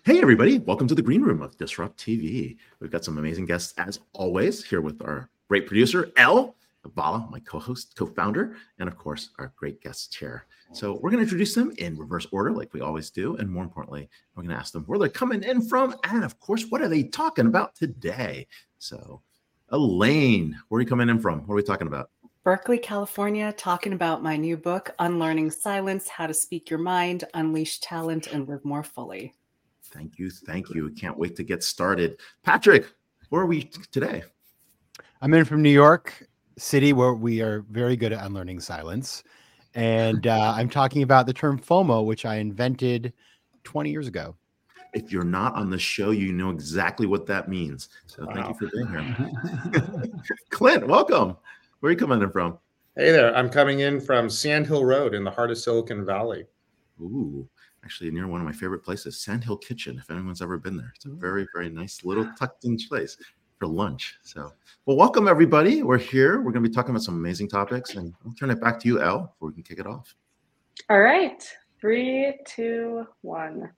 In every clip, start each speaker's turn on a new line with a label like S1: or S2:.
S1: Hey, everybody. Welcome to the Green Room of Disrupt TV. We've got some amazing guests, as always, here with our great producer, Elle, Vala, my co-host, co-founder, and, of course, our great guest chair. So we're going to introduce them in reverse order like we always do. And more importantly, we're going to ask them where they're coming in from. And, of course, what are they talking about today? So, Elaine, where are you coming in from? What are we talking about?
S2: Berkeley, California, talking about my new book, Unlearning Silence, How to Speak Your Mind, Unleash Talent, and Live More Fully.
S1: Thank you. Thank you. Can't wait to get started. Patrick, where are we today?
S3: I'm in from New York City, where we are very good at unlearning silence. And I'm talking about the term FOMO, which I invented 20 years ago.
S1: If you're not on the show, you know exactly what that means. So Thank you for being here. Clint, welcome. Where are you coming in from?
S4: Hey there. I'm coming in from Sand Hill Road in the heart of Silicon Valley.
S1: Ooh, actually near one of my favorite places, Sand Hill Kitchen, if anyone's ever been there. It's a very, very nice little tucked in place for lunch. So, well, welcome everybody. We're here. We're going to be talking about some amazing topics, and I'll turn it back to you, Elle, before we can kick it off.
S5: All right. 3, 2, 1.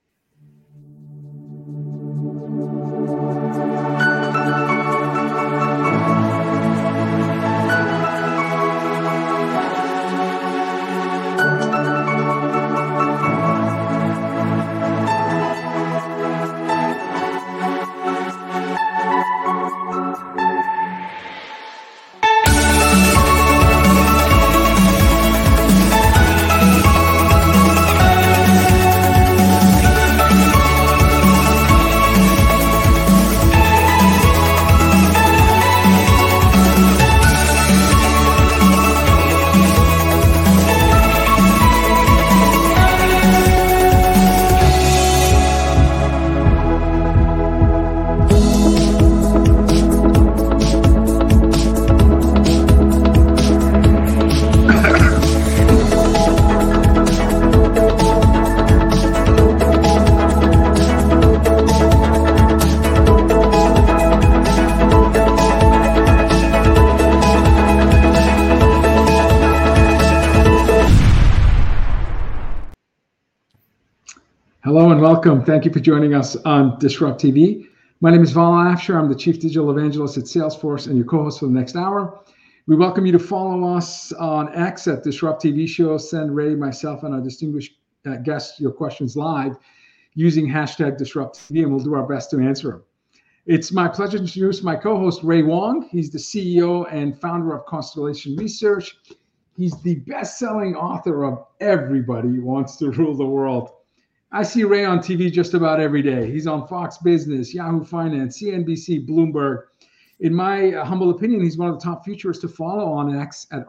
S6: Hello and welcome. Thank you for joining us on Disrupt TV. My name is Vala Afshar. I'm the Chief Digital Evangelist at Salesforce and your co-host for the next hour. We welcome you to follow us on X at Disrupt TV Show. Send Ray, myself, and our distinguished guests your questions live using hashtag Disrupt TV, and we'll do our best to answer them. It's my pleasure to introduce my co-host, Ray Wang. He's the CEO and founder of Constellation Research. He's the best-selling author of Everybody Wants to Rule the World. I see Ray on TV just about every day. He's on Fox Business, Yahoo Finance, CNBC, Bloomberg. In my humble opinion, he's one of the top futurists to follow on X at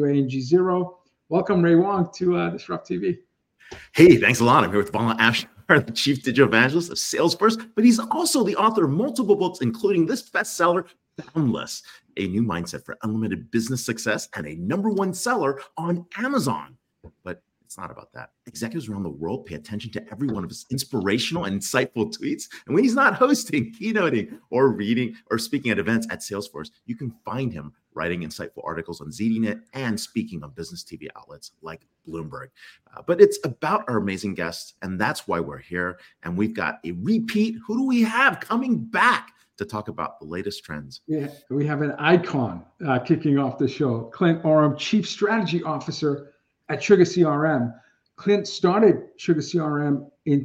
S6: RWANG0. Welcome, Ray Wang, to Disrupt TV.
S1: Hey, thanks a lot. I'm here with Vala Afshar, the Chief Digital Evangelist of Salesforce, but he's also the author of multiple books, including this bestseller, Boundless, a new mindset for unlimited business success, and a #1 seller on Amazon. But it's not about that. Executives around the world pay attention to every one of his inspirational and insightful tweets. And when he's not hosting, keynoting, or reading or speaking at events at Salesforce, you can find him writing insightful articles on ZDNet and speaking on business TV outlets like Bloomberg. But it's about our amazing guests, and that's why we're here. And we've got a repeat. Who do we have coming back to talk about the latest trends?
S6: Yeah, we have an icon kicking off the show. Clint Oram, Chief Strategy Officer at Sugar CRM. Clint started Sugar CRM in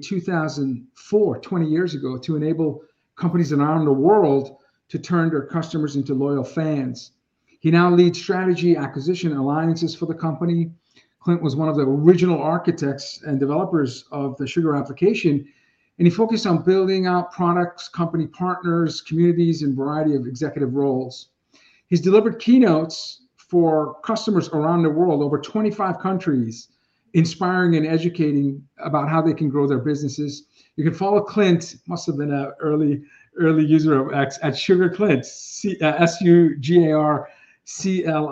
S6: 2004, 20 years ago, to enable companies around the world to turn their customers into loyal fans. He now leads strategy, acquisition, alliances for the company. Clint was one of the original architects and developers of the Sugar application, and he focused on building out products, company partners, communities, and a variety of executive roles. He's delivered keynotes for customers around the world, over 25 countries, inspiring and educating about how they can grow their businesses. You can follow Clint, must have been an early user of X, at Sugar Clint,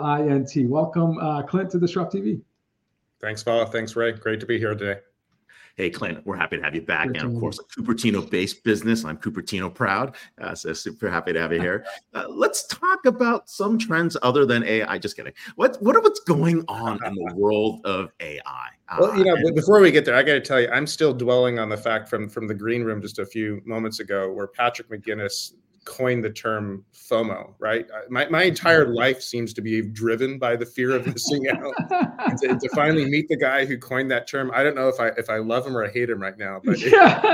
S6: SUGARCLINT. Welcome, Clint, to Disrupt TV.
S4: Thanks, Vala. Thanks, Ray. Great to be here today.
S1: Hey, Clint, we're happy to have you back.
S6: Great
S1: And of
S6: to
S1: course, a Cupertino-based business. I'm Cupertino proud. So super happy to have you here. Let's talk about some trends other than AI. Just kidding. What's going on in the world of AI?
S4: Well, before we get there, I got to tell you, I'm still dwelling on the fact from the green room just a few moments ago, where Patrick McGinnis coined the term FOMO, right? My entire life seems to be driven by the fear of missing out. And to finally meet the guy who coined that term, I don't know if I love him or I hate him right now. But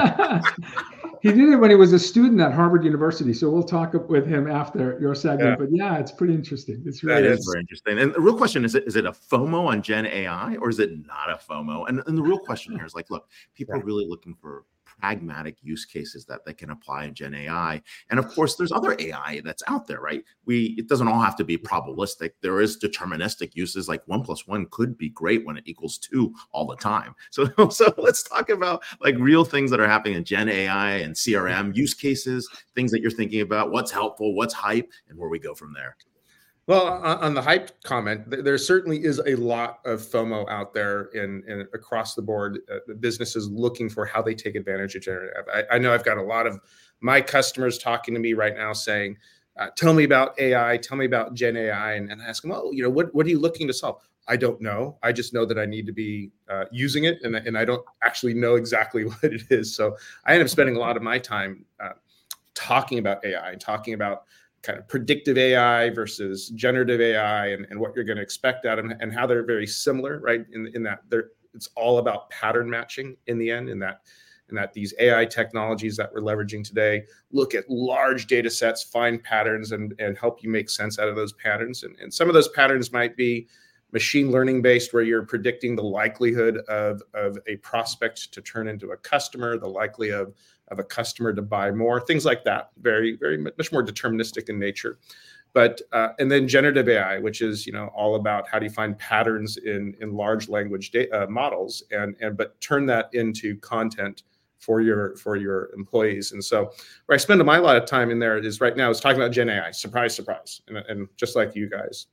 S6: he did it when he was a student at Harvard University. So we'll talk with him after your segment.
S4: Yeah.
S6: But yeah, it's pretty interesting. It's really
S1: That is very interesting. And the real question is it a FOMO on Gen AI or is it not a FOMO? And the real question here is like, look, people are really looking for pragmatic use cases that they can apply in Gen AI. And of course, there's other AI that's out there, right? It doesn't all have to be probabilistic. There is deterministic uses, like 1 + 1 could be great when it equals 2 all the time. So let's talk about like real things that are happening in Gen AI and CRM use cases, things that you're thinking about, what's helpful, what's hype, and where we go from there.
S4: Well, on the hype comment, there certainly is a lot of FOMO out there in across the board. Businesses looking for how they take advantage of generative. I know I've got a lot of my customers talking to me right now saying, "Tell me about AI. Tell me about Gen AI," and I ask them, "Well, what are you looking to solve?" I don't know. I just know that I need to be using it, and I don't actually know exactly what it is. So I end up spending a lot of my time talking about AI and talking about kind of predictive AI versus generative AI and what you're going to expect out of them and how they're very similar, right? In that it's all about pattern matching in the end, in that these AI technologies that we're leveraging today look at large data sets, find patterns and help you make sense out of those patterns. And some of those patterns might be machine learning based, where you're predicting the likelihood of a prospect to turn into a customer, the likelihood of a customer to buy more, things like that. Very, very much more deterministic in nature. But and then generative AI, which is all about how do you find patterns in large language models but turn that into content for your employees. And so where I spend a lot of time in there is right now is talking about Gen AI. Surprise, surprise, and just like you guys.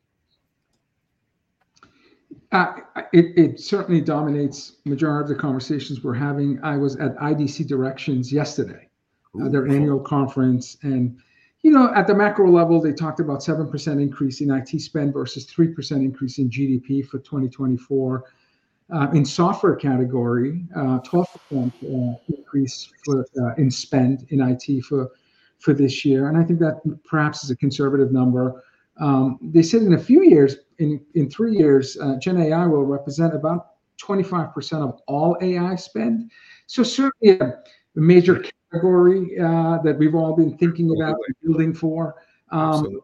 S6: It certainly dominates majority of the conversations we're having. I was at IDC Directions yesterday, their annual conference, and at the macro level, they talked about 7% increase in IT spend versus 3% increase in GDP for 2024. In software category, 12% increase in spend in IT for this year, and I think that perhaps is a conservative number. They said in a few years, in 3 years, Gen AI will represent about 25% of all AI spend. So certainly a major category that we've all been thinking about and building for. And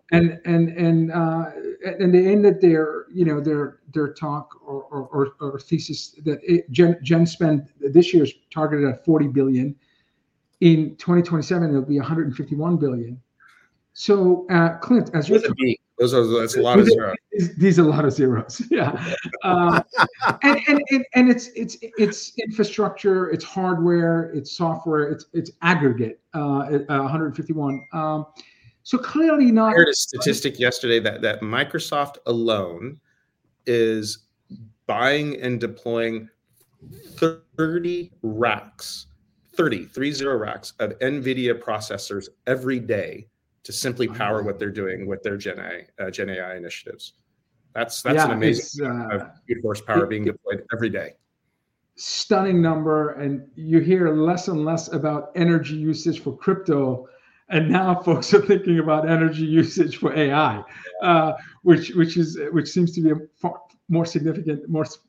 S6: they ended their talk or thesis that Gen spend this year is targeted at $40 billion. In 2027, it'll be $151 billion. So, Clint, as you're
S4: that's a lot of zeros.
S6: These are a lot of zeros. Yeah, and it's infrastructure, it's hardware, it's software, it's aggregate. 151. So clearly not.
S4: I heard a statistic yesterday that Microsoft alone is buying and deploying 30 racks of NVIDIA processors every day to simply power what they're doing with their Gen AI initiatives. That's an amazing compute horsepower being deployed every day.
S6: Stunning number, and you hear less and less about energy usage for crypto, and now folks are thinking about energy usage for AI, which seems to be a far more significant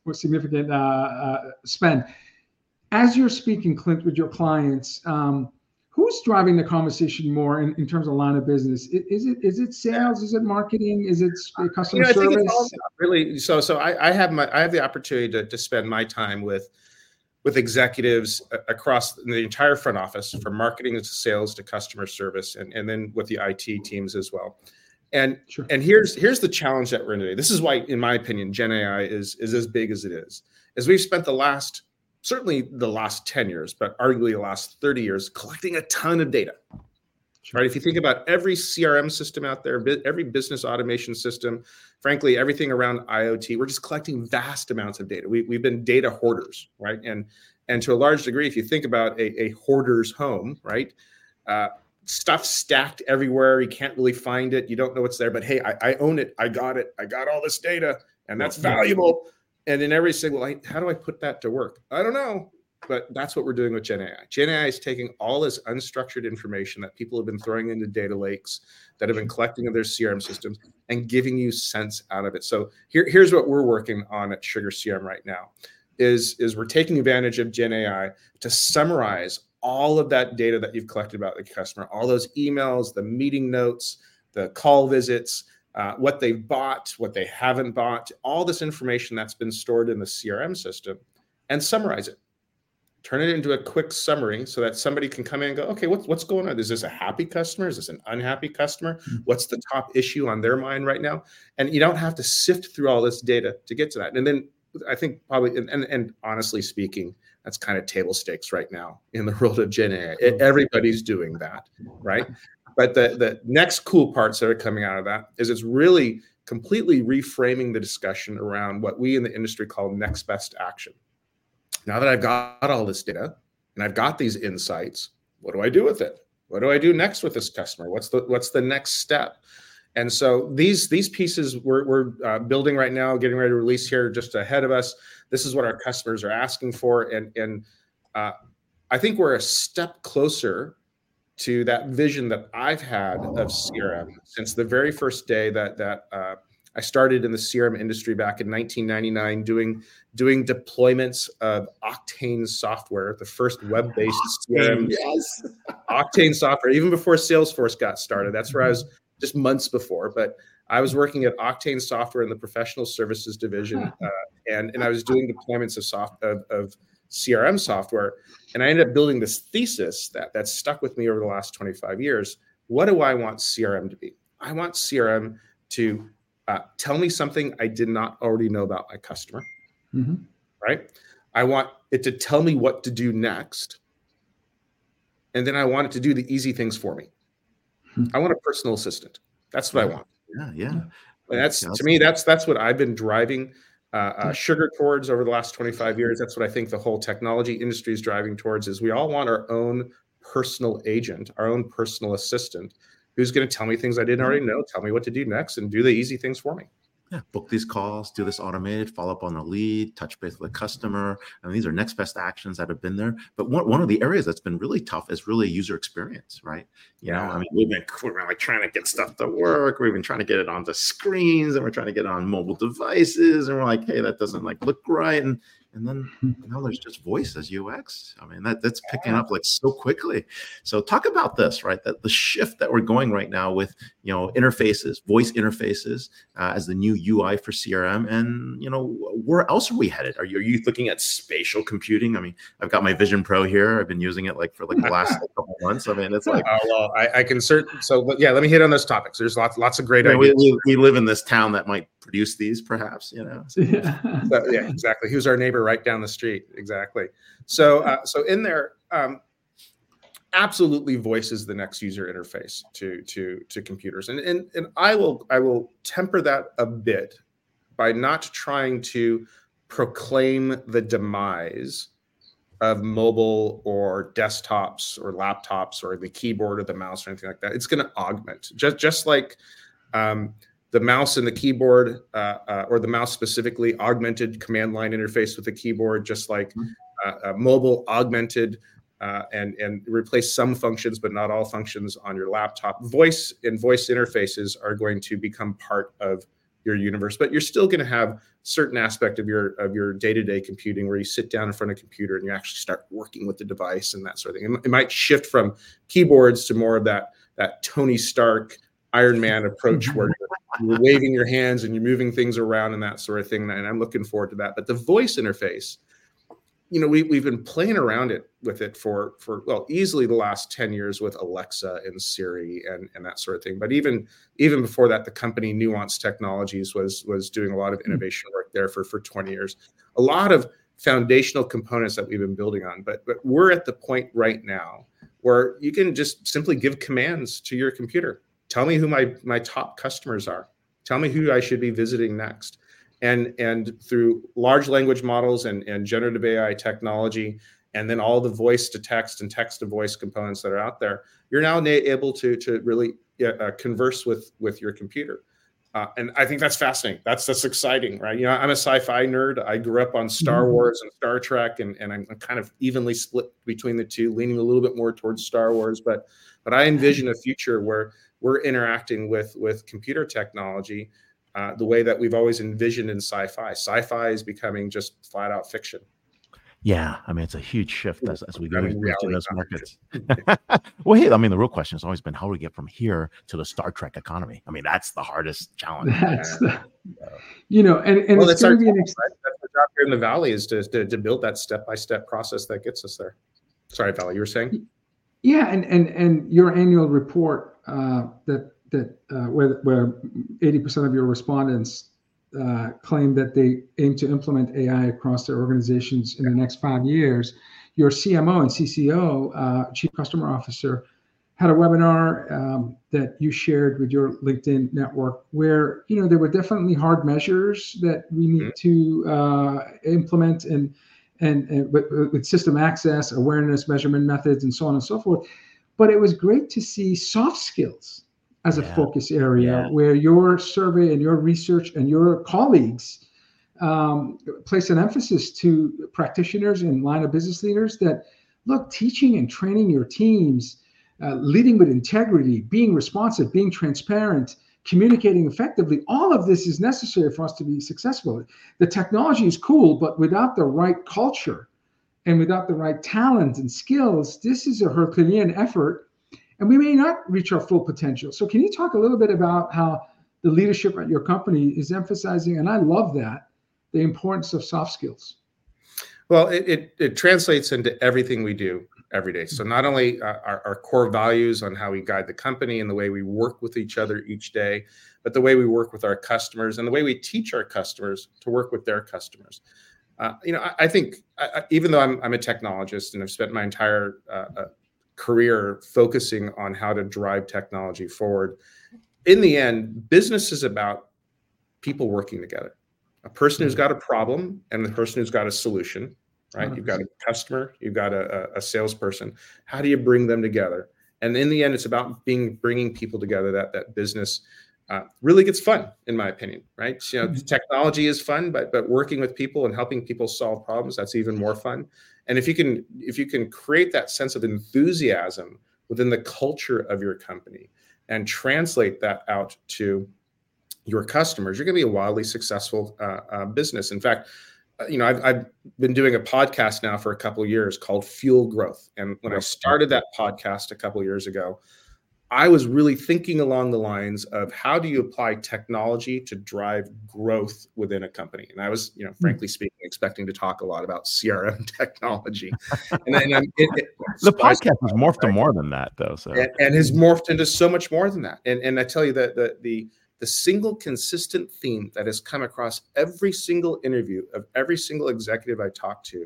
S6: spend. As you're speaking, Clint, with your clients, who's driving the conversation more in terms of line of business? Is it sales? Is it marketing? Is it customer service? I think it's all
S4: really. So I have the opportunity to spend my time with executives across the entire front office, from marketing to sales to customer service, and then with the IT teams as well. And sure. And here's the challenge that we're in today. This is why, in my opinion, Gen AI is as big as it is. As we've spent certainly the last 10 years, but arguably the last 30 years, collecting a ton of data, right? If you think about every CRM system out there, every business automation system, frankly, everything around IoT, we're just collecting vast amounts of data. We've been data hoarders, right? And And to a large degree, if you think about a hoarder's home, right? Stuff stacked everywhere. You can't really find it. You don't know what's there, but hey, I own it. I got it. I got all this data, and that's valuable. And in every single, how do I put that to work? I don't know, but that's what we're doing with Gen AI. Gen AI is taking all this unstructured information that people have been throwing into data lakes, that have been collecting in their CRM systems, and giving you sense out of it. So here's what we're working on at Sugar CRM right now, is we're taking advantage of Gen AI to summarize all of that data that you've collected about the customer, all those emails, the meeting notes, the call visits, what they've bought, what they haven't bought, all this information that's been stored in the CRM system, and summarize it. Turn it into a quick summary so that somebody can come in and go, okay, what's going on? Is this a happy customer? Is this an unhappy customer? What's the top issue on their mind right now? And you don't have to sift through all this data to get to that. And then I think probably, and honestly speaking, that's kind of table stakes right now in the world of Gen AI. Everybody's doing that, right? But the next cool parts that are coming out of that is it's really completely reframing the discussion around what we in the industry call next best action. Now that I've got all this data and I've got these insights, what do I do with it? What do I do next with this customer? What's the next step? And so these pieces we're building right now, getting ready to release here just ahead of us. This is what our customers are asking for, and I think we're a step closer to that vision that I've had of CRM since the very first day that I started in the CRM industry back in 1999, doing deployments of Octane software, the first web-based CRM.
S1: Yes.
S4: Octane software, even before Salesforce got started. That's where I was just months before, but I was working at Octane Software in the professional services division, and I was doing deployments of CRM software, and I ended up building this thesis that stuck with me over the last 25 years. What do I want CRM to be? I want CRM to tell me something I did not already know about my customer, right? I want it to tell me what to do next, and then I want it to do the easy things for me. I want a personal assistant. That's what I want.
S1: Yeah.
S4: And that's to me, that's what I've been driving Sugar towards over the last 25 years. That's what I think the whole technology industry is driving towards, is we all want our own personal agent, our own personal assistant, who's going to tell me things I didn't already know, tell me what to do next, and do the easy things for me.
S1: Yeah, book these calls, do this automated, follow up on the lead, touch base with the customer. And these are next best actions that have been there. But one of the areas that's been really tough is really user experience, right? You know, I mean, we've been like trying to get stuff to work. We've been trying to get it onto screens, and we're trying to get it on mobile devices. And we're like, hey, that doesn't like look right. And then now there's just voice as UX. I mean, that's picking up like so quickly. So talk about this, right? That the shift that we're going right now with, you know, interfaces, voice interfaces as the new UI for CRM. And, you know, where else are we headed? Are you looking at spatial computing? I mean, I've got my Vision Pro here. I've been using it like for like the last couple of months. I mean, it's like,
S4: well, I can so yeah, let me hit on those topics. There's lots of great ideas.
S1: We live in this town that might produce these, perhaps, you know. So.
S4: Yeah, exactly. Who's our neighbor right down the street? Exactly. So in there, absolutely, voice is the next user interface to computers, and I will temper that a bit by not trying to proclaim the demise of mobile or desktops or laptops or the keyboard or the mouse or anything like that. It's going to augment, just like the mouse and the keyboard, or the mouse specifically, augmented command line interface with the keyboard, just like mobile augmented and replace some functions, but not all functions on your laptop. Voice and voice interfaces are going to become part of your universe, but you're still going to have certain aspect of your day-to-day computing where you sit down in front of a computer and you actually start working with the device and that sort of thing. It might shift from keyboards to more of that Tony Stark, Iron Man approach where you're waving your hands and you're moving things around and that sort of thing. And I'm looking forward to that. But the voice interface, you know, we've been playing around with it for easily the last 10 years with Alexa and Siri and that sort of thing. But even before that, the company Nuance Technologies was doing a lot of innovation work there for 20 years. A lot of foundational components that we've been building on. But we're at the point right now where you can just simply give commands to your computer. Tell me who my top customers are. Tell me who I should be visiting next. And through large language models and generative AI technology and then all the voice to text and text to voice components that are out there, you're now able to really converse with your computer. And I think that's fascinating. That's exciting, right? You know, I'm a sci-fi nerd. I grew up on Star Wars and Star Trek, and I'm kind of evenly split between the two, leaning a little bit more towards Star Wars. But I envision a future where we're interacting with computer technology the way that we've always envisioned in sci-fi. Sci-fi is becoming just flat out fiction.
S1: Yeah, I mean, it's a huge shift as we go into those markets.
S4: Fiction.
S1: Well, hey, I mean, the real question has always been how do we get from here to the Star Trek economy? I mean, that's the hardest challenge.
S6: That's you know, and
S4: well,
S6: it's going to be an
S4: that's the job here in the Valley is to build that step-by-step process that gets us there. Sorry, Valley, you were saying?
S6: Yeah, and your annual report where 80% of your respondents claim that they aim to implement AI across their organizations in the next 5 years. Your CMO and CCO, Chief Customer Officer, had a webinar that you shared with your LinkedIn network where, you know, there were definitely hard measures that we need to implement and with system access, awareness, measurement methods, and so on and so forth. But it was great to see soft skills as a focus area where your survey and your research and your colleagues place an emphasis to practitioners and line of business leaders that, look, teaching and training your teams, leading with integrity, being responsive, being transparent, communicating effectively, all of this is necessary for us to be successful. The technology is cool, but without the right culture and without the right talent and skills, this is a Herculean effort, and we may not reach our full potential. So can you talk a little bit about how the leadership at your company is emphasizing, and I love that, the importance of soft skills?
S4: Well, it translates into everything we do every day. So not only our core values on how we guide the company and the way we work with each other each day, but the way we work with our customers and the way we teach our customers to work with their customers. You know, I think even though I'm a technologist and I've spent my entire career focusing on how to drive technology forward, in the end, business is about people working together. A person who's got a problem and the person who's got a solution, right? 100%. You've got a customer, you've got a salesperson. How do you bring them together? And in the end, it's about bringing people together that business really gets fun, in my opinion, right? So, you know, technology is fun, but working with people and helping people solve problems, that's even more fun. And if you can create that sense of enthusiasm within the culture of your company and translate that out to your customers, you're going to be a wildly successful business. In fact, you know, I've been doing a podcast now for a couple of years called Fuel Growth. And when I started that podcast a couple of years ago, I was really thinking along the lines of how do you apply technology to drive growth within a company? And I was, you know, frankly speaking, expecting to talk a lot about CRM technology. And
S1: the podcast has morphed to more than that, though. So
S4: and has morphed into so much more than that. And I tell you that the single consistent theme that has come across every single interview of every single executive I talk to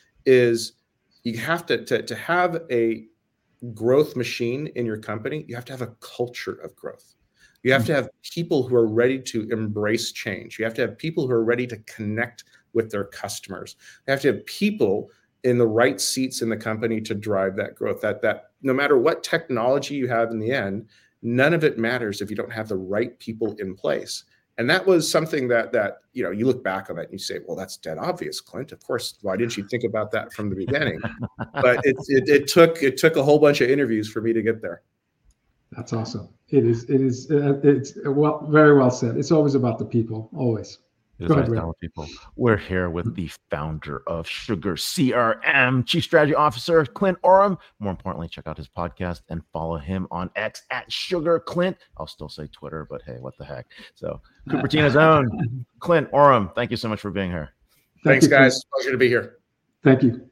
S4: is you have to have a growth machine in your company. You have to have a culture of growth. You have to have people who are ready to embrace change. You have to have people who are ready to connect with their customers. You have to have people in the right seats in the company to drive that growth. That no matter what technology you have in the end, none of it matters if you don't have the right people in place. And that was something that you know, you look back on it and you say, well, that's dead obvious, Clint. Of course, why didn't you think about that from the beginning? But it took a whole bunch of interviews for me to get there.
S6: That's awesome. It's well, very well said. It's always about the people, always.
S1: People. We're here with the founder of Sugar CRM, Chief Strategy Officer Clint Oram. More importantly, check out his podcast and follow him on X at Sugar Clint. I'll still say Twitter, but hey, what the heck? So Cupertina's own Clint Oram, thank you so much for being here.
S4: Thanks, guys. Pleasure to be here.
S6: Thank you.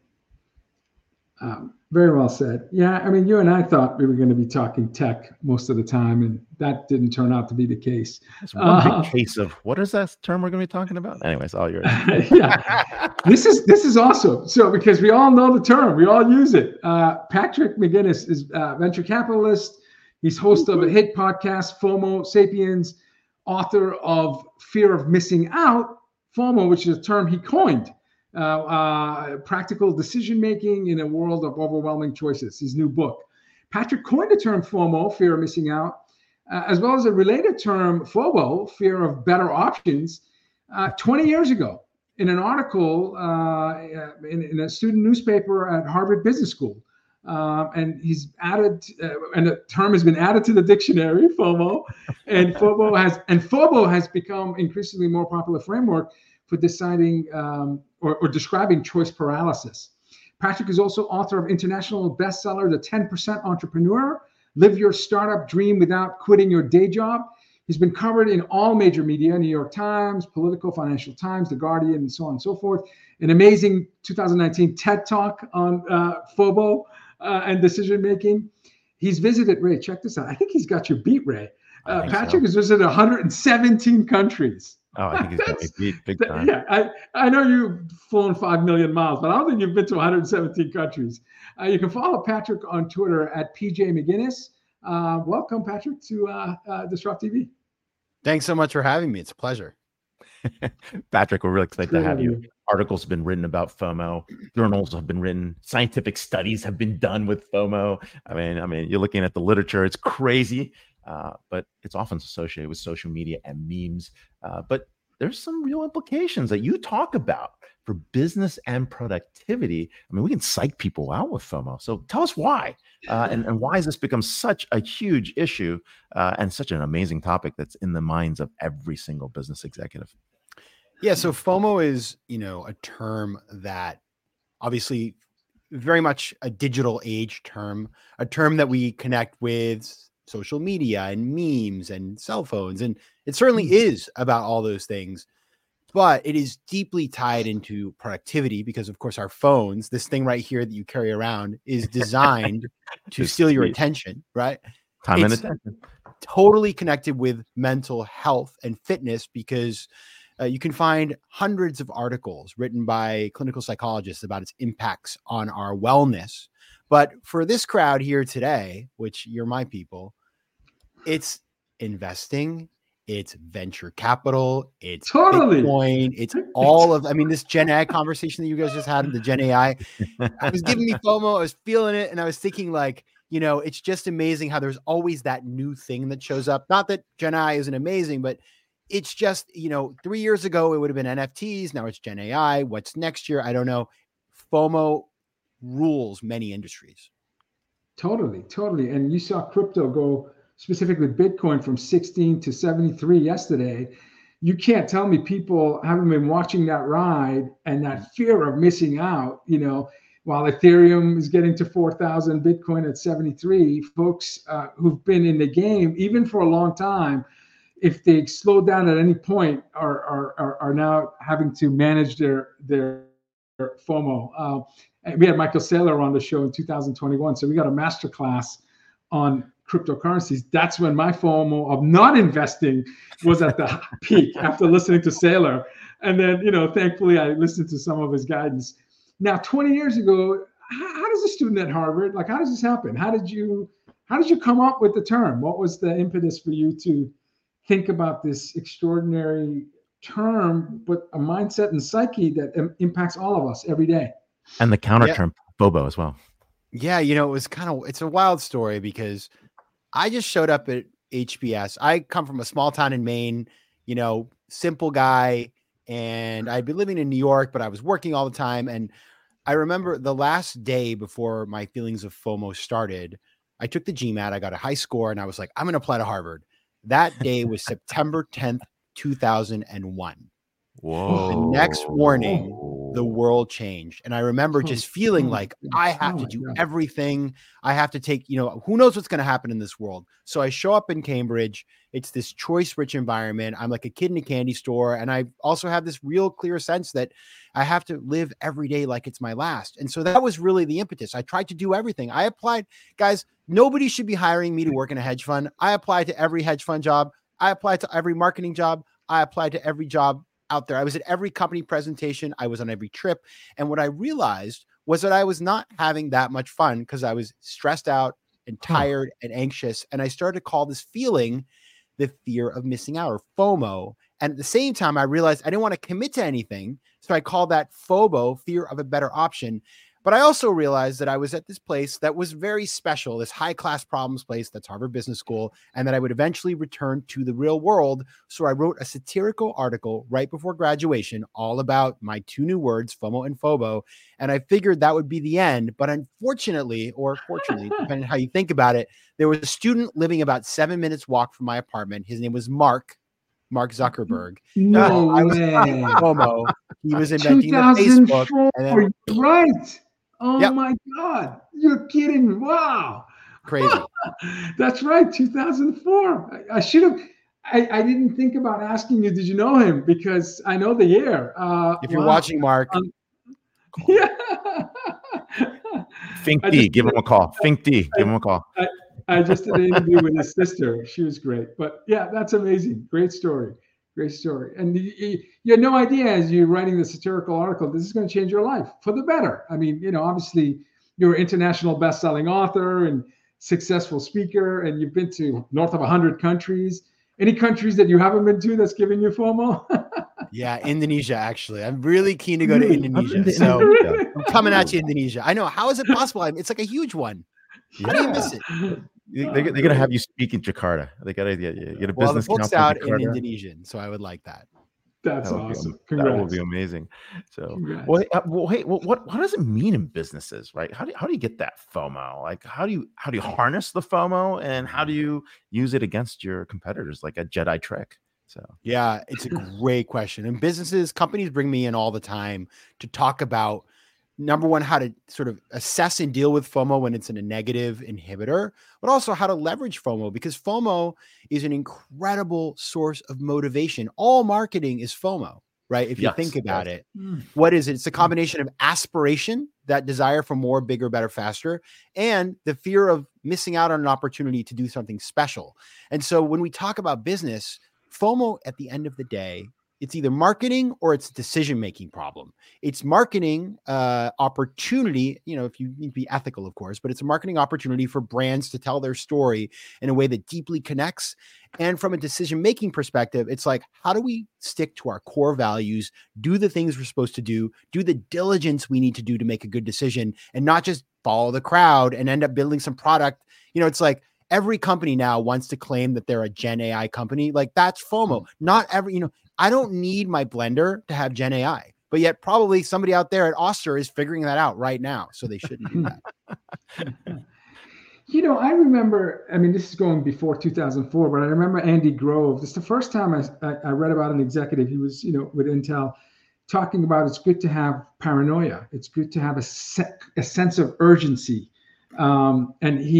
S6: Very well said. Yeah, I mean, you and I thought we were going to be talking tech most of the time, and that didn't turn out to be the case.
S1: It's one big case of what is that term we're going to be talking about? Anyways, all yours.
S6: Yeah, this is awesome. So because we all know the term, we all use it. Patrick McGinnis is a venture capitalist. He's host of a hit podcast, FOMO Sapiens, author of Fear of Missing Out, FOMO, which is a term he coined. Practical Decision Making in a World of Overwhelming Choices, his new book. Patrick coined the term FOMO, fear of missing out, as well as a related term, FOBO, fear of better options, 20 years ago in an article in a student newspaper at Harvard Business School. And he's added, and the term has been added to the dictionary, FOMO, and FOBO has become increasingly more popular framework for deciding or describing choice paralysis. Patrick is also author of international bestseller, The 10% Entrepreneur, Live Your Startup Dream Without Quitting Your Day Job. He's been covered in all major media, New York Times, Politico, Financial Times, The Guardian, and so on and so forth. An amazing 2019 TED Talk on FOBO and decision making. He's visited, Ray, check this out. I think he's got your beat, Ray. Patrick has visited 117 countries.
S3: Oh, I think he's got me beat big time.
S6: Yeah, I know you've flown 5 million miles, but I don't think you've been to 117 countries. You can follow Patrick on Twitter at PJ McGinnis. Welcome, Patrick, to Disrupt TV.
S3: Thanks so much for having me. It's a pleasure.
S1: Patrick, we're really excited to have you. Articles have been written about FOMO. Journals have been written. Scientific studies have been done with FOMO. I mean, you're looking at the literature. It's crazy. But it's often associated with social media and memes. But there's some real implications that you talk about for business and productivity. I mean, we can psych people out with FOMO. So tell us why, and why has this become such a huge issue and such an amazing topic that's in the minds of every single business executive?
S3: Yeah, so FOMO is, a term that obviously very much a digital age term, a term that we connect with social media and memes and cell phones. And it certainly is about all those things, but it is deeply tied into productivity because, of course, our phones, this thing right here that you carry around, is designed to steal your attention, right?
S1: Time and attention.
S3: Totally connected with mental health and fitness because you can find hundreds of articles written by clinical psychologists about its impacts on our wellness. But for this crowd here today, which you're my people, it's investing, it's venture capital, it's Bitcoin, it's all of, this Gen AI conversation that you guys just had, the Gen AI, it was giving me FOMO. I was feeling it. And I was thinking it's just amazing how there's always that new thing that shows up. Not that Gen AI isn't amazing, but it's just, 3 years ago, it would have been NFTs. Now it's Gen AI. What's next year? I don't know. FOMO rules many industries.
S6: Totally. And you saw crypto go, specifically Bitcoin, from 16 to 73 yesterday. You can't tell me people haven't been watching that ride and that fear of missing out, while Ethereum is getting to 4,000, Bitcoin at 73. Folks who've been in the game, even for a long time, if they slow down at any point, are now having to manage their FOMO. And we had Michael Saylor on the show in 2021, so we got a masterclass on cryptocurrencies. That's when my FOMO of not investing was at the peak after listening to Saylor. And then, thankfully I listened to some of his guidance. Now, 20 years ago, how does a student at Harvard, how does this happen? How did you come up with the term? What was the impetus for you to think about this extraordinary term, but a mindset and psyche that impacts all of us every day?
S1: And the counter term, FOBO, as well.
S3: Yeah, it was it's a wild story because I just showed up at HBS. I come from a small town in Maine, simple guy, and I'd been living in New York, but I was working all the time. And I remember the last day before my feelings of FOMO started, I took the GMAT, I got a high score, and I was like, I'm going to apply to Harvard. That day was September 10th, 2001.
S1: Whoa.
S3: The next morning, the world changed. And I remember just feeling like I have to do everything. I have to take, who knows what's going to happen in this world. So I show up in Cambridge. It's this choice-rich environment. I'm like a kid in a candy store. And I also have this real clear sense that I have to live every day like it's my last. And so that was really the impetus. I tried to do everything. I applied. Guys, nobody should be hiring me to work in a hedge fund. I applied to every hedge fund job. I applied to every marketing job. I applied to every job out there. I was at every company presentation. I was on every trip. And what I realized was that I was not having that much fun because I was stressed out and tired and anxious. And I started to call this feeling the fear of missing out, or FOMO. And at the same time, I realized I didn't want to commit to anything. So I called that FOBO, fear of a better option. But I also realized that I was at this place that was very special, this high-class problems place that's Harvard Business School, and that I would eventually return to the real world. So I wrote a satirical article right before graduation all about my two new words, FOMO and FOBO. And I figured that would be the end. But unfortunately, or fortunately, depending on how you think about it, there was a student living about 7 minutes walk from my apartment. His name was Mark Zuckerberg.
S6: No
S3: I was
S6: way.
S3: FOMO. He was inventing the Facebook.
S6: 2004.
S3: And then,
S6: Right. Oh
S3: Yep.
S6: my God. You're kidding. Wow.
S3: crazy.
S6: That's right. 2004. I should have. I didn't think about asking you, did you know him? Because I know the year.
S3: If you're watching, Mark,
S6: Yeah.
S1: Fink
S6: I
S1: D,
S6: just-
S1: give him a call. Fink D, give him a call.
S6: I just did an interview with his sister. She was great. But yeah, that's amazing. Great story. Great story. And you had no idea as you're writing the satirical article, this is going to change your life for the better. I mean, obviously you're an international best-selling author and successful speaker, and you've been to north of 100 countries. Any countries that you haven't been to that's giving you FOMO?
S3: yeah, Indonesia, actually. I'm really keen to go to
S6: Really?
S3: Indonesia. So I'm coming at you, Indonesia. I know. How is it possible? I mean, it's like a huge one. How do you miss it?
S1: They're going to have you speak in Jakarta. They got to get a
S3: Well, the
S1: business
S3: book's
S1: council
S3: out
S1: in
S3: in
S1: Jakarta.
S3: Indonesian, so I would like that.
S6: That's
S1: That would be
S6: awesome.
S1: That
S6: Congrats.
S1: will be amazing. So,
S6: Congrats.
S1: what does it mean in businesses, right? How do you get that FOMO? Like, how do you harness the FOMO, and how do you use it against your competitors, like a Jedi trick? So,
S3: Yeah, it's a great question. And businesses, companies bring me in all the time to talk about, number one, how to sort of assess and deal with FOMO when it's in a negative inhibitor, but also how to leverage FOMO, because FOMO is an incredible source of motivation. All marketing is FOMO, right? If you
S1: Yes,
S3: think about
S1: yes.
S3: it, what is it? It's a combination of aspiration, that desire for more, bigger, better, faster, and the fear of missing out on an opportunity to do something special. And so when we talk about business, FOMO at the end of the day, it's either marketing or it's a decision-making problem. It's marketing opportunity, if you need to be ethical, of course, but it's a marketing opportunity for brands to tell their story in a way that deeply connects. And from a decision-making perspective, it's like, how do we stick to our core values, do the things we're supposed to do the diligence we need to do to make a good decision, and not just follow the crowd and end up building some product. It's like, every company now wants to claim that they're a Gen AI company. Like, that's FOMO. Not every, I don't need my blender to have Gen AI, but yet probably somebody out there at Oster is figuring that out right now. So they shouldn't do that.
S6: I remember, this is going before 2004, but I remember Andy Grove. This is the first time I read about an executive. He was, with Intel, talking about it's good to have paranoia. It's good to have a sense of urgency. And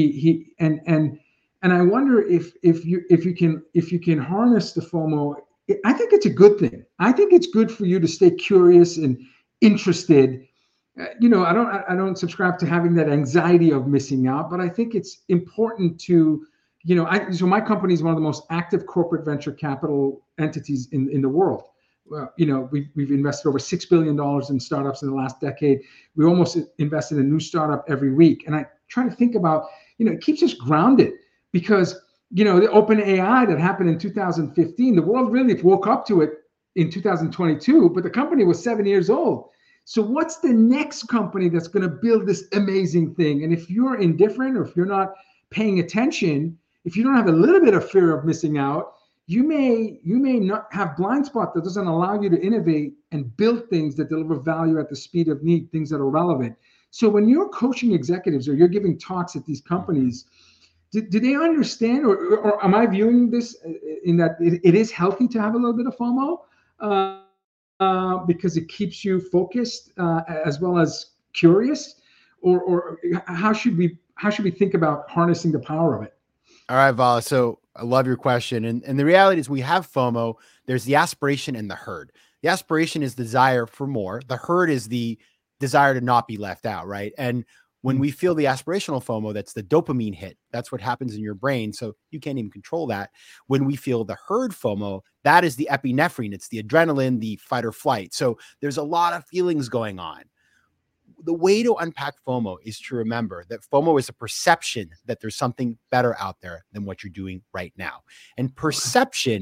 S6: I wonder if you can harness the FOMO. I think it's a good thing. I think it's good for you to stay curious and interested. I don't subscribe to having that anxiety of missing out, but I think it's important to, so my company is one of the most active corporate venture capital entities in the world. Well, we've invested over $6 billion in startups in the last decade. We almost invest in a new startup every week. And I try to think about, it keeps us grounded, because the OpenAI that happened in 2015, the world really woke up to it in 2022, but the company was 7 years old. So what's the next company that's going to build this amazing thing? And if you're indifferent, or if you're not paying attention, if you don't have a little bit of fear of missing out, you may not have blind spot that doesn't allow you to innovate and build things that deliver value at the speed of need, things that are relevant. So when you're coaching executives or you're giving talks at these companies, do they understand, or am I viewing this in that it is healthy to have a little bit of FOMO because it keeps you focused as well as curious, or how should we think about harnessing the power of it?
S3: All right, Vala. So I love your question. And the reality is, we have FOMO. There's the aspiration and the herd. The aspiration is desire for more. The herd is the desire to not be left out, right? And when we feel the aspirational FOMO, that's the dopamine hit. That's what happens in your brain. So you can't even control that. When we feel the herd FOMO, that is the epinephrine. It's the adrenaline, the fight or flight. So there's a lot of feelings going on. The way to unpack FOMO is to remember that FOMO is a perception that there's something better out there than what you're doing right now. And perception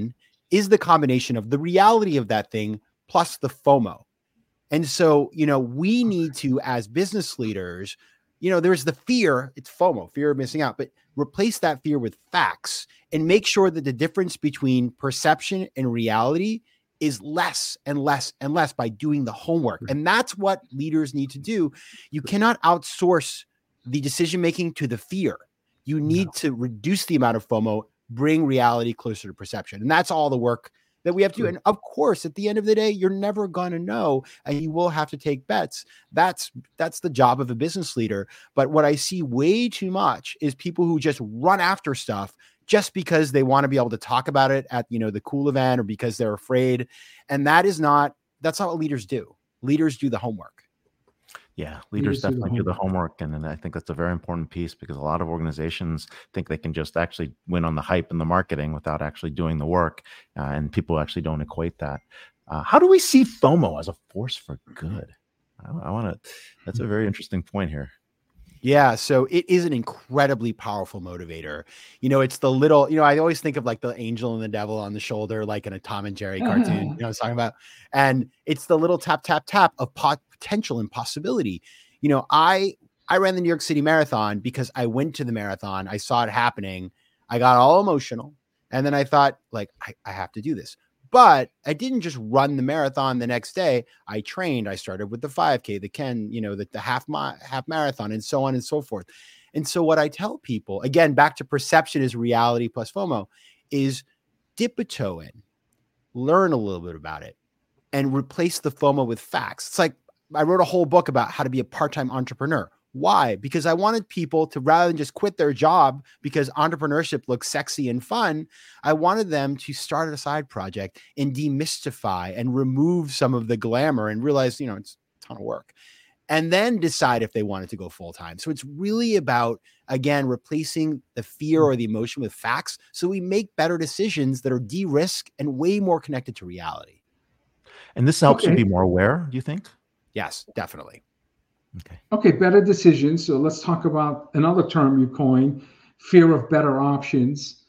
S3: is the combination of the reality of that thing plus the FOMO. And so, we need to, as business leaders, there's the fear, it's FOMO, fear of missing out, but replace that fear with facts and make sure that the difference between perception and reality is less and less and less by doing the homework. And that's what leaders need to do. You cannot outsource the decision-making to the fear. You need to reduce the amount of FOMO, bring reality closer to perception. And that's all the work that we have to do. And of course, at the end of the day, you're never going to know, and you will have to take bets. That's the job of a business leader. But what I see way too much is people who just run after stuff just because they want to be able to talk about it at, the cool event, or because they're afraid. And that's not what leaders do. Leaders do the homework.
S1: Yeah, leaders definitely do the homework. And I think that's a very important piece, because a lot of organizations think they can just actually win on the hype and the marketing without actually doing the work. And people actually don't equate that. How do we see FOMO as a force for good? That's a very interesting point here.
S3: Yeah, so it is an incredibly powerful motivator. It's the little, I always think of like the angel and the devil on the shoulder, like in a Tom and Jerry cartoon, I was talking about. And it's the little tap, tap, tap of potential and possibility. I ran the New York City Marathon because I went to the marathon. I saw it happening. I got all emotional. And then I thought, like, I have to do this. But I didn't just run the marathon the next day. I trained. I started with the 5K, the half marathon, and so on and so forth. And so what I tell people, again, back to perception is reality plus FOMO, is dip a toe in, learn a little bit about it, and replace the FOMO with facts. It's like I wrote a whole book about how to be a part-time entrepreneur. Why? Because I wanted people to, rather than just quit their job because entrepreneurship looks sexy and fun, I wanted them to start a side project and demystify and remove some of the glamour and realize, it's a ton of work, and then decide if they wanted to go full-time. So it's really about, again, replacing the fear or the emotion with facts, so we make better decisions that are de-risk and way more connected to reality.
S1: And this helps you be more aware, do you think?
S3: Yes, definitely.
S6: Okay, better decisions. So let's talk about another term you coined, fear of better options.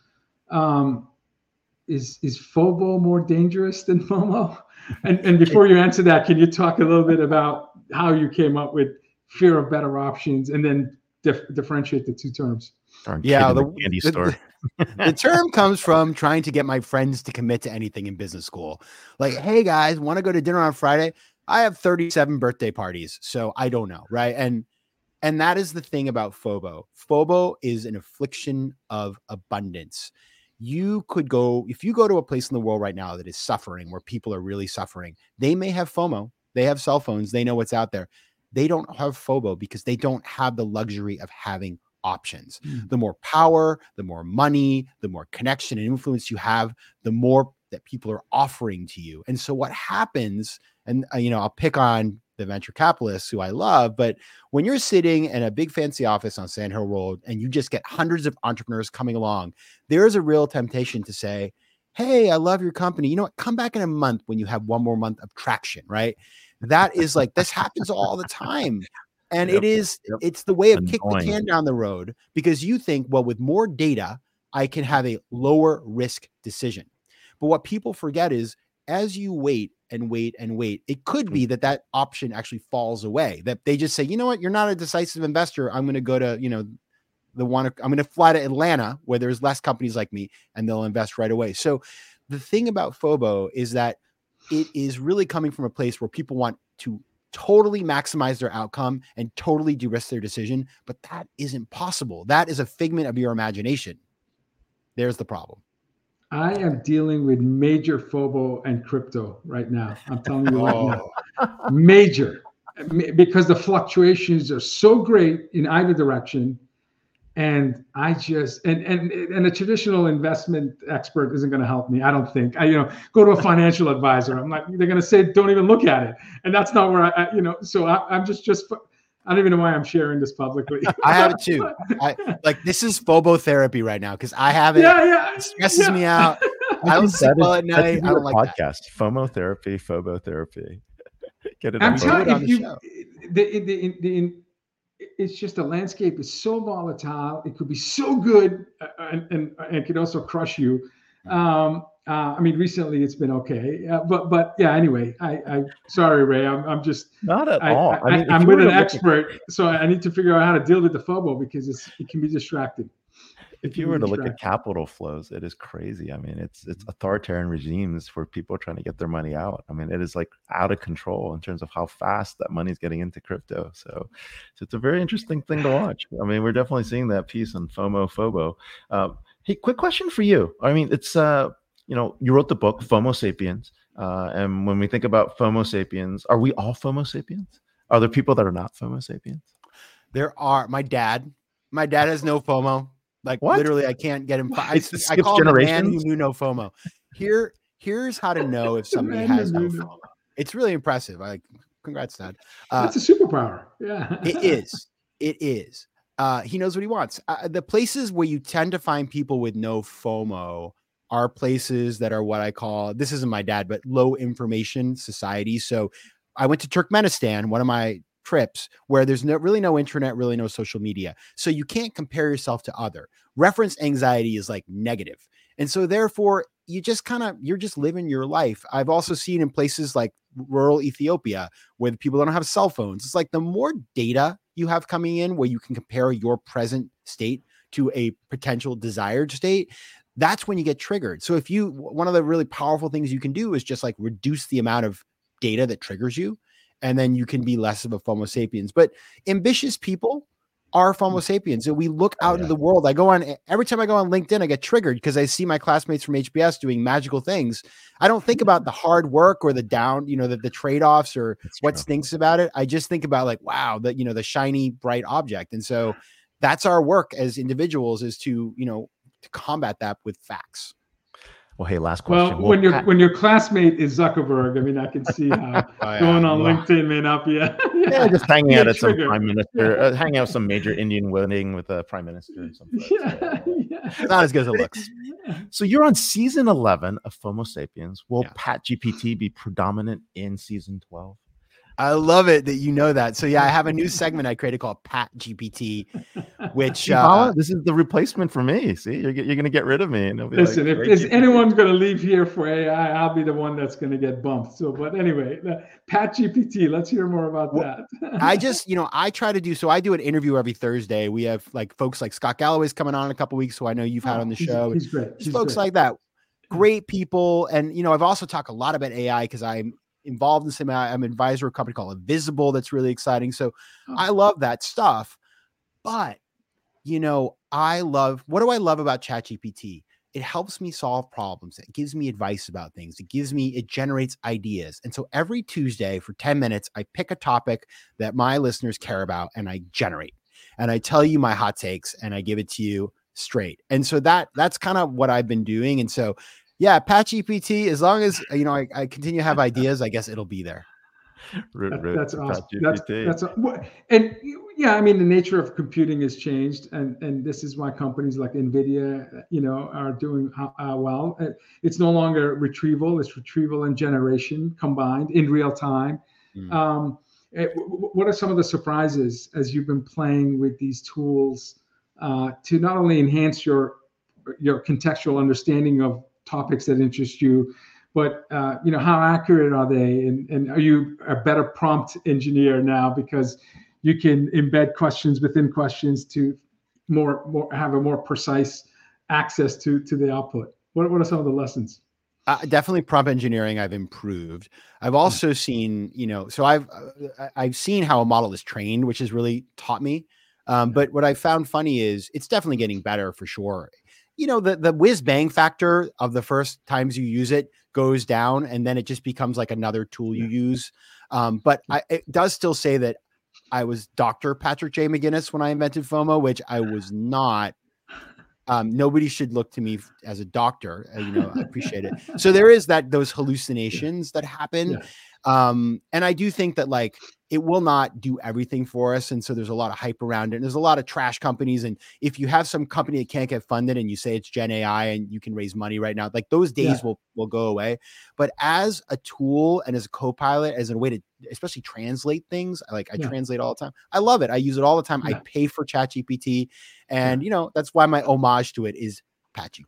S6: Is FOBO more dangerous than FOMO? And before you answer that, can you talk a little bit about how you came up with fear of better options, and then differentiate the two terms?
S3: Yeah,
S1: the candy store.
S3: The term comes from trying to get my friends to commit to anything in business school. Like, hey guys, want to go to dinner on Friday? I have 37 birthday parties, so I don't know, right? And that is the thing about FOBO. FOBO is an affliction of abundance. You could go, if you go to a place in the world right now that is suffering, where people are really suffering, they may have FOMO. They have cell phones. They know what's out there. They don't have FOBO because they don't have the luxury of having options. The more power, the more money, the more connection and influence you have, the more that people are offering to you. And so what happens, and I'll pick on the venture capitalists who I love, but when you're sitting in a big fancy office on Sand Hill Road and you just get hundreds of entrepreneurs coming along, there is a real temptation to say, hey, I love your company. You know what? Come back in a month when you have one more month of traction, right? That is like, this happens all the time. And it's the way of kick the can down the road, because you think, well, with more data, I can have a lower risk decision. But what people forget is, as you wait and wait and wait, it could be that option actually falls away, that they just say, you know what, you're not a decisive investor. I'm going to go to, I'm going to fly to Atlanta where there's less companies like me, and they'll invest right away. So the thing about FOBO is that it is really coming from a place where people want to totally maximize their outcome and totally de-risk their decision. But that isn't possible. That is a figment of your imagination. There's the problem.
S6: I am dealing with major FOBO and crypto right now. I'm telling you right now, major, because the fluctuations are so great in either direction. And I just, and a traditional investment expert isn't going to help me. I don't think. Go to a financial advisor. I'm like, they're going to say, don't even look at it. And that's not where so I'm just, I don't even know why I'm sharing this publicly.
S3: I have it too. This is FOBO therapy right now, because I have it. It stresses me out. I don't sleep well at night. I don't like
S1: podcast. That. FOMO therapy, FOBO therapy. Get it.
S6: I'm telling you, it's just the landscape is so volatile. It could be so good, and it could also crush you. I mean, recently it's been okay, but yeah. Anyway, I sorry, Ray. I'm just
S7: not at all. I mean,
S6: I'm with an expert, so I need to figure out how to deal with the FOMO because it can be distracting.
S7: If you were to look at capital flows, it is crazy. I mean, it's authoritarian regimes for people trying to get their money out. I mean, it is like out of control in terms of how fast that money is getting into crypto. So it's a very interesting thing to watch. I mean, we're definitely seeing that piece on FOMO. Hey, quick question for you. I mean, it's you wrote the book FOMO Sapiens, and when we think about FOMO Sapiens, are we all FOMO Sapiens? Are there people that are not FOMO Sapiens?
S3: There are. My dad has no FOMO. Like
S7: what?
S3: Literally, I can't get him. I
S7: skips
S3: call him a man
S7: generations?
S3: who knew no FOMO. Here's how to know if somebody has no FOMO. It's really impressive. Congrats, Dad.
S6: That's a superpower. Yeah,
S3: it is. He knows what he wants. The places where you tend to find people with no FOMO are places that are what I call, this isn't my dad, but low information societies. So I went to Turkmenistan, one of my trips, where there's really no internet, really no social media. So you can't compare yourself to other. Reference anxiety is like negative. And so therefore you're just living your life. I've also seen in places like rural Ethiopia where the people don't have cell phones. It's like the more data you have coming in where you can compare your present state to a potential desired state, that's when you get triggered. So one of the really powerful things you can do is just like reduce the amount of data that triggers you. And then you can be less of a FOMO sapiens. But ambitious people are FOMO sapiens. So we look out into the world. Every time I go on LinkedIn, I get triggered because I see my classmates from HBS doing magical things. I don't think about the hard work or the the trade-offs or what stinks about it. I just think about like, wow, the shiny, bright object. And so that's our work as individuals, is to combat that with facts.
S7: Well, hey, last question.
S6: Well, when your classmate is Zuckerberg, I mean, I can see how going on LinkedIn may not be.
S7: Just hanging out at some prime minister, hanging out with some major Indian wedding with a prime minister or something.
S3: Not as good as it looks.
S7: So you're on season 11 of FOMO Sapiens. Will Pat GPT be predominant in season 12?
S3: I love it that you know that. So yeah, I have a new segment I created called Pat GPT, which
S7: this is the replacement for me. See, you're going to get rid of me. And
S6: listen, if anyone's going to leave here for AI, I'll be the one that's going to get bumped. So, but anyway, Pat GPT, let's hear more about that.
S3: I try to do, so I do an interview every Thursday. We have like folks like Scott Galloway's coming on in a couple of weeks, who I know you've had on the show.
S6: He's great.
S3: Folks like that, great people. And, I've also talked a lot about AI because I'm involved in some, I'm an advisor of a company called Invisible. That's really exciting. So I love that stuff, but what do I love about ChatGPT? It helps me solve problems. It gives me advice about things. It generates ideas. And so every Tuesday for 10 minutes, I pick a topic that my listeners care about and I generate, and I tell you my hot takes and I give it to you straight. And so that's kind of what I've been doing. And so yeah, Pat GPT, as long as I continue to have ideas, I guess it'll be there.
S6: That's awesome. And yeah, I mean, the nature of computing has changed, and this is why companies like NVIDIA, are doing well. It's no longer retrieval; it's retrieval and generation combined in real time. What are some of the surprises as you've been playing with these tools to not only enhance your contextual understanding of topics that interest you, but how accurate are they, and are you a better prompt engineer now because you can embed questions within questions to have a more precise access to the output? What are some of the lessons?
S3: Definitely prompt engineering. I've improved. I've also seen, so I've seen how a model is trained, which has really taught me. But what I found funny is it's definitely getting better for sure. The whiz bang factor of the first times you use it goes down, and then it just becomes like another tool you use. But it does still say that I was Dr. Patrick J. McGinnis when I invented FOMO, which I was not. Nobody should look to me as a doctor. I appreciate it. So there is those hallucinations that happen. And I do think that it will not do everything for us. And so there's a lot of hype around it. And there's a lot of trash companies. And if you have some company that can't get funded and you say it's Gen AI and you can raise money right now, those days will go away. But as a tool and as a co-pilot, as a way to especially translate things, I translate all the time. I love it. I use it all the time. I pay for ChatGPT. And, that's why my homage to it is Pat GPT.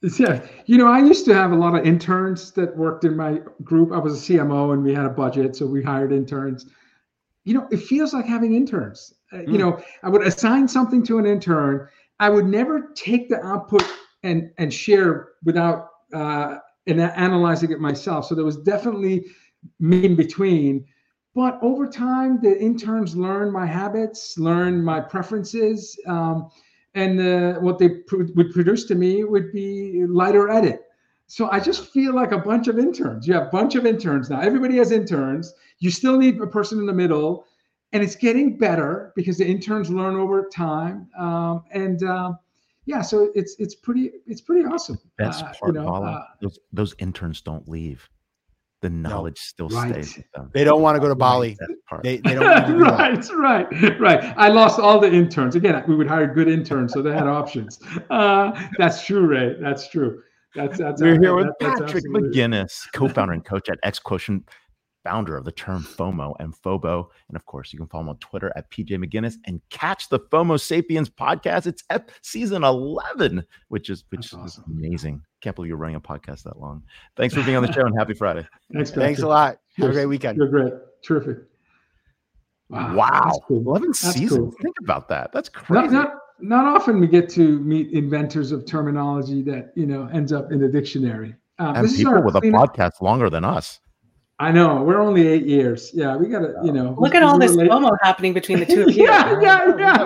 S6: Yeah, I used to have a lot of interns that worked in my group. I was a CMO and we had a budget, so we hired interns. It feels like having interns. I would assign something to an intern. I would never take the output and share without analyzing it myself. So there was definitely me in between. But over time, the interns learn my habits, learn my preferences, and what they would produce to me would be lighter edit. So I just feel like a bunch of interns. You have a bunch of interns now. Everybody has interns. You still need a person in the middle, and it's getting better because the interns learn over time. So it's pretty awesome.
S7: Best part, Vala, those interns don't leave. The knowledge still stays with them.
S3: They don't want to go to Bali. They don't want to do that.
S6: Right. I lost all the interns. Again, we would hire good interns, so they had options. That's true, Ray. That's true.
S7: We're here with Patrick McGinnis, co-founder and coach at XQuotient, founder of the term FOMO and FOBO. And of course, you can follow him on Twitter at PJ McGinnis and catch the FOMO Sapiens podcast. It's season 11, which is awesome. Amazing. Can't believe you're running a podcast that long. Thanks for being on the show and happy Friday.
S3: Thanks a lot. Have a great weekend.
S6: You're great. Terrific.
S7: Wow.
S6: Cool.
S7: 11 seasons. Cool. Think about that. That's crazy.
S6: Not often we get to meet inventors of terminology that, ends up in the dictionary.
S7: And people with a podcast longer than us.
S6: I know. We're only 8 years. Yeah, we got to,
S2: Look at all this FOMO happening between the two of you.
S6: Yeah.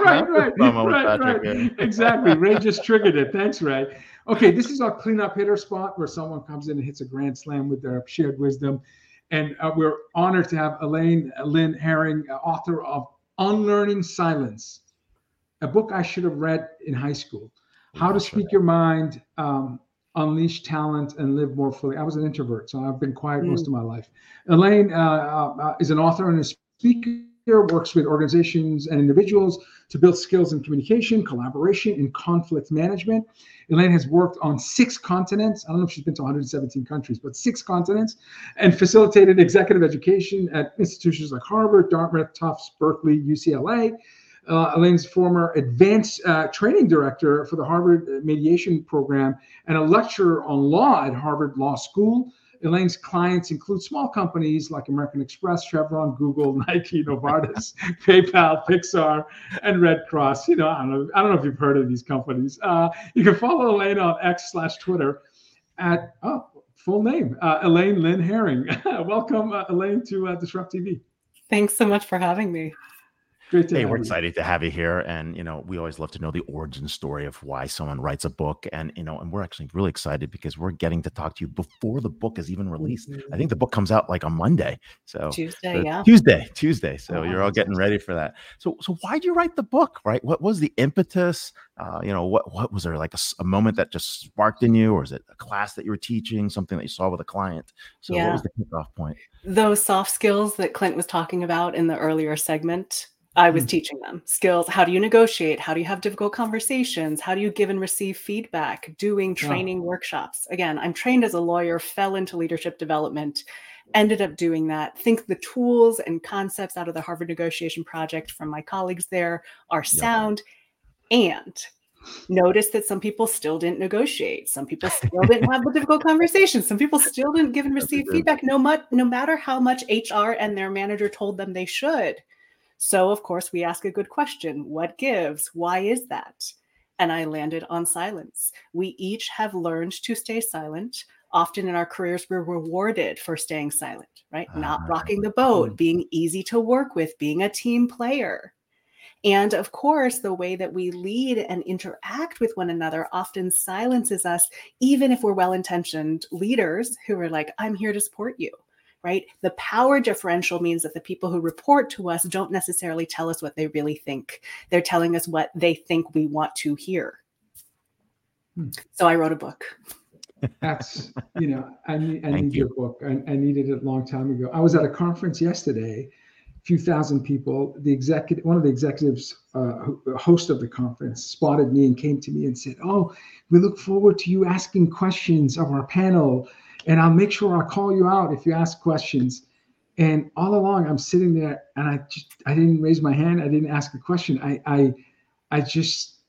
S6: Right. Exactly. Ray just triggered it. Thanks, Ray. Okay, this is our cleanup hitter spot where someone comes in and hits a grand slam with their shared wisdom. And we're honored to have Elaine Lynn Herring, author of Unlearning Silence, a book I should have read in high school. How to Speak Your Mind, Unleash Talent, and Live More Fully. I was an introvert, so I've been quiet most of my life. Elaine is an author and a speaker, works with organizations and individuals to build skills in communication, collaboration, and conflict management. Elaine has worked on 6 continents. I don't know if she's been to 117 countries, but 6 continents, and facilitated executive education at institutions like Harvard, Dartmouth, Tufts, Berkeley, UCLA. Elaine's former advanced training director for the Harvard mediation program and a lecturer on law at Harvard Law School. Elaine's clients include small companies like American Express, Chevron, Google, Nike, Novartis, PayPal, Pixar, and Red Cross. I don't know if you've heard of these companies. You can follow Elaine on X/Twitter at full name, Elaine Lynn Herring. Welcome, Elaine, to Disrupt TV.
S2: Thanks so much for having me.
S7: Hey, we're excited to have you here. And, we always love to know the origin story of why someone writes a book. And, and we're actually really excited because we're getting to talk to you before the book is even released. I think the book comes out like on Monday. So Tuesday. So you're all getting ready for that. So why'd you write the book, right? What was the impetus? What was there like a moment that just sparked in you, or is it a class that you were teaching, something that you saw with a client? So what was the kickoff point?
S2: Those soft skills that Clint was talking about in the earlier segment, I was teaching them skills. How do you negotiate? How do you have difficult conversations? How do you give and receive feedback? Doing training workshops. Again, I'm trained as a lawyer, fell into leadership development, ended up doing that. Think the tools and concepts out of the Harvard Negotiation Project from my colleagues there are sound. And notice that some people still didn't negotiate. Some people still didn't have the difficult conversations. Some people still didn't give and receive feedback, no matter how much HR and their manager told them they should. So, of course, we ask a good question. What gives? Why is that? And I landed on silence. We each have learned to stay silent. Often in our careers, we're rewarded for staying silent, right? Not rocking the boat, being easy to work with, being a team player. And of course, the way that we lead and interact with one another often silences us, even if we're well-intentioned leaders who are like, I'm here to support you. Right? The power differential means that the people who report to us don't necessarily tell us what they really think. They're telling us what they think we want to hear. So I wrote a book.
S6: That's, I need your book. I needed it a long time ago. I was at a conference yesterday, a few thousand people. One of the executives, host of the conference, spotted me and came to me and said, we look forward to you asking questions of our panel. And I'll make sure I'll call you out if you ask questions. And all along, I'm sitting there and I didn't raise my hand. I didn't ask a question. I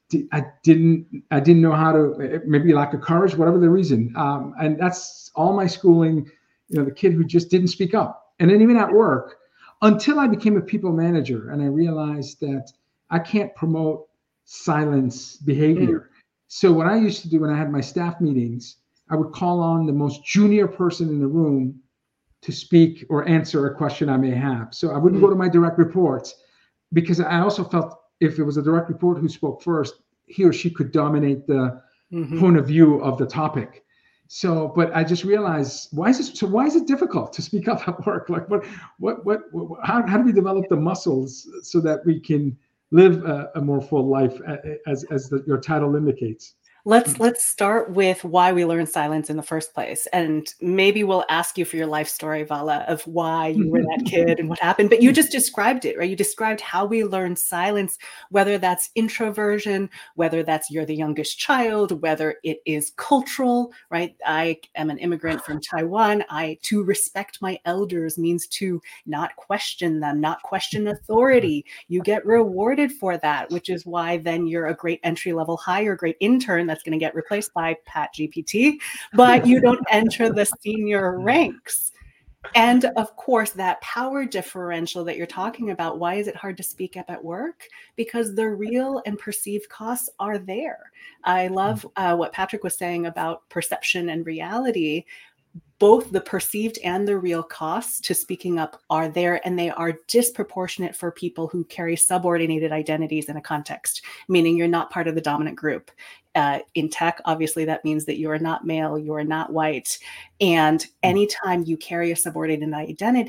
S6: I didn't know how to, maybe lack of courage, whatever the reason. And that's all my schooling, the kid who just didn't speak up. And then even at work, until I became a people manager and I realized that I can't promote silence behavior. So what I used to do when I had my staff meetings, I would call on the most junior person in the room to speak or answer a question I may have. So I wouldn't go to my direct reports, because I also felt if it was a direct report who spoke first, he or she could dominate the point of view of the topic. So, but I just realized, why is it difficult to speak up at work? Like how do we develop the muscles so that we can live a more full life, as your title indicates?
S2: Let's start with why we learn silence in the first place. And maybe we'll ask you for your life story, Vala, of why you were that kid and what happened. But you just described it, right? You described how we learn silence, whether that's introversion, whether that's you're the youngest child, whether it is cultural, right? I am an immigrant from Taiwan. To respect my elders means to not question them, not question authority. You get rewarded for that, which is why then you're a great entry-level hire, great intern that's going to get replaced by Pat GPT, but you don't enter the senior ranks. And of course, that power differential that you're talking about, why is it hard to speak up at work? Because the real and perceived costs are there. I love what Patrick was saying about perception and reality. Both the perceived and the real costs to speaking up are there, and they are disproportionate for people who carry subordinated identities in a context, meaning you're not part of the dominant group. In tech, obviously, that means that you are not male, you are not white. And anytime you carry a subordinated identity,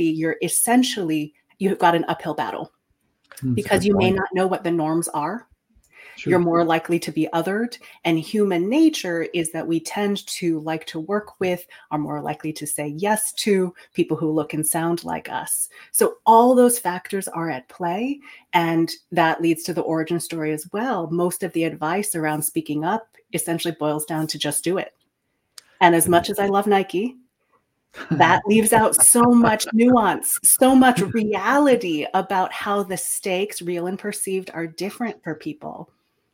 S2: you've got an uphill battle because you may not know what the norms are. Sure. You're more likely to be othered. And human nature is that we tend to like to work with, are more likely to say yes to people who look and sound like us. So all those factors are at play. And that leads to the origin story as well. Most of the advice around speaking up essentially boils down to just do it. And as much as I love Nike, that leaves out so much nuance, so much reality about how the stakes, real and perceived, are different for people.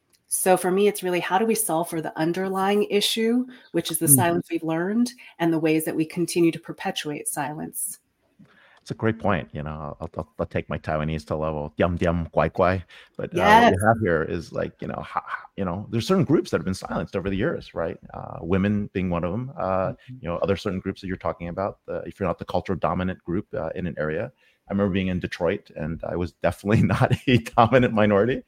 S2: So for me, it's really, how do we solve for the underlying issue, which is the silence we've learned and the ways that we continue to perpetuate silence?
S7: It's a great point. I'll take my Taiwanese to level diam diam guai guai, but
S2: yes.
S7: What you have here is like, there's certain groups that have been silenced over the years, right? Women being one of them. Other certain groups that you're talking about. If you're not the cultural dominant group in an area. I remember being in Detroit, and I was definitely not a dominant minority,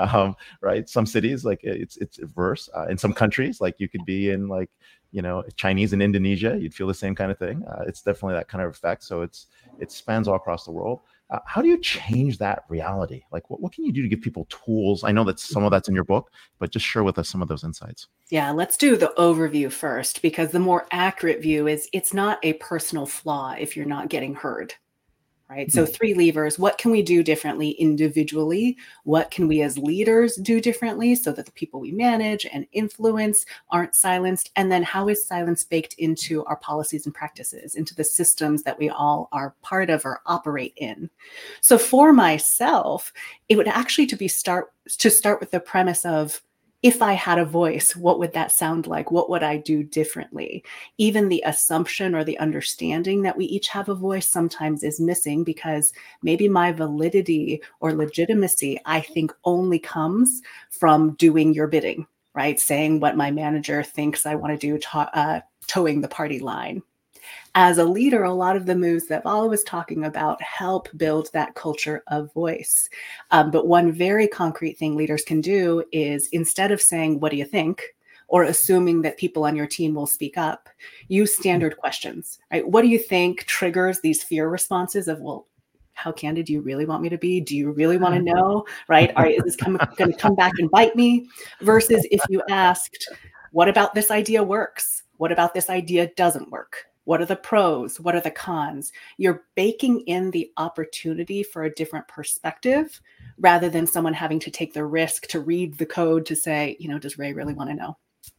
S7: right? Some cities, like it's diverse. In some countries, like you could be in like, Chinese in Indonesia, you'd feel the same kind of thing. It's definitely that kind of effect. So it spans all across the world. How do you change that reality? Like what can you do to give people tools? I know that some of that's in your book, but just share with us some of those insights.
S2: Yeah, let's do the overview first, because the more accurate view is it's not a personal flaw if you're not getting heard. Right. So 3 levers. What can we do differently individually? What can we as leaders do differently so that the people we manage and influence aren't silenced? And then how is silence baked into our policies and practices, into the systems that we all are part of or operate in? So for myself, it would actually start with the premise of, if I had a voice, what would that sound like? What would I do differently? Even the assumption or the understanding that we each have a voice sometimes is missing, because maybe my validity or legitimacy, I think, only comes from doing your bidding, right? Saying what my manager thinks I want to do, towing the party line. As a leader, a lot of the moves that Vala was talking about help build that culture of voice. But one very concrete thing leaders can do is, instead of saying, what do you think? Or assuming that people on your team will speak up, use standard questions, right? What do you think triggers these fear responses of, well, how candid do you really want me to be? Do you really want to know, right? Is this going to come back and bite me? Versus if you asked, what about this idea works? What about this idea doesn't work? What are the pros? What are the cons? You're baking in the opportunity for a different perspective, rather than someone having to take the risk to read the code to say, does Ray really want to know?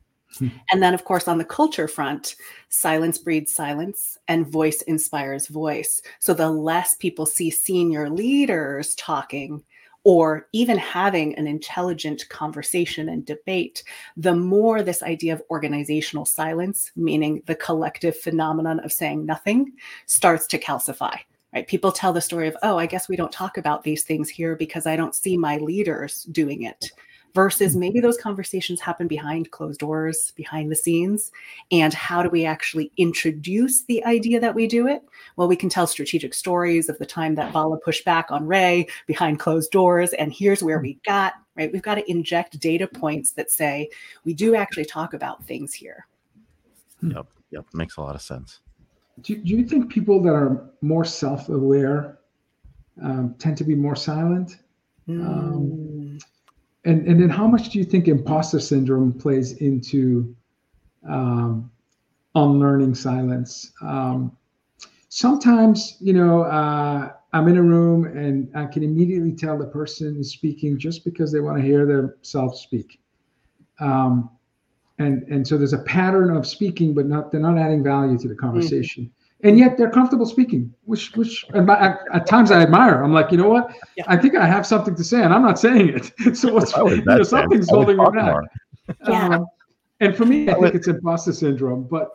S2: And then, of course, on the culture front, silence breeds silence and voice inspires voice. So the less people see senior leaders talking, or even having an intelligent conversation and debate, the more this idea of organizational silence, meaning the collective phenomenon of saying nothing, starts to calcify. Right? People tell the story of, oh, I guess we don't talk about these things here because I don't see my leaders doing it. Versus maybe those conversations happen behind closed doors, behind the scenes. And how do we actually introduce the idea that we do it? Well, we can tell strategic stories of the time that Vala pushed back on Ray behind closed doors. And here's where we got, right? We've got to inject data points that say, we do actually talk about things here.
S7: Yep. Makes a lot of sense.
S6: Do you think people that are more self-aware tend to be more silent? And then how much do you think imposter syndrome plays into unlearning silence? Sometimes, I'm in a room and I can immediately tell the person is speaking just because they want to hear themselves speak. And so there's a pattern of speaking, but they're not adding value to the conversation. Mm-hmm. And yet they're comfortable speaking, which at times I admire. I'm like, you know what? Yeah. I think I have something to say, and I'm not saying it. So something's holding me back.
S2: Yeah.
S6: And for me, I think it's imposter syndrome. But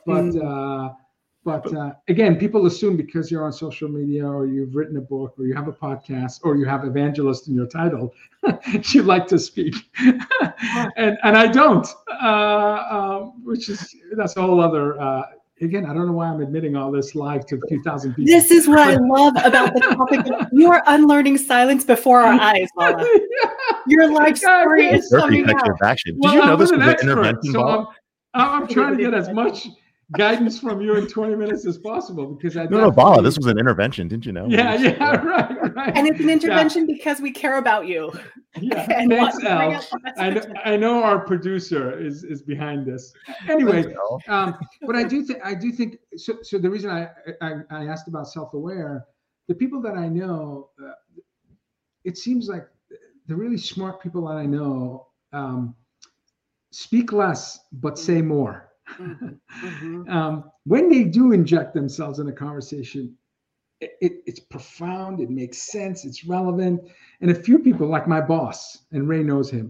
S6: again, people assume because you're on social media or you've written a book or you have a podcast or you have evangelist in your title, you like to speak, and I don't. That's a whole other. Again, I don't know why I'm admitting all this live to a few thousand people.
S2: This is what I love about the topic. You are unlearning silence before our eyes, Vala. Your life story is coming out.
S7: Did you know this was an intervention?
S6: So I'm trying to get as much guidance from you in 20 minutes as possible because
S7: Vala, this was an intervention, didn't you know?
S6: Yeah, right.
S2: And it's an intervention because we care about you.
S6: Yeah, thanks, Al. I know our producer is behind this. Anyway, but I do think so. The reason I asked about self-aware, the people that I know, it seems like the really smart people that I know speak less but say more. Mm-hmm. When they do inject themselves in a conversation, it's profound, it makes sense, it's relevant. And a few people, like my boss, and Ray knows him,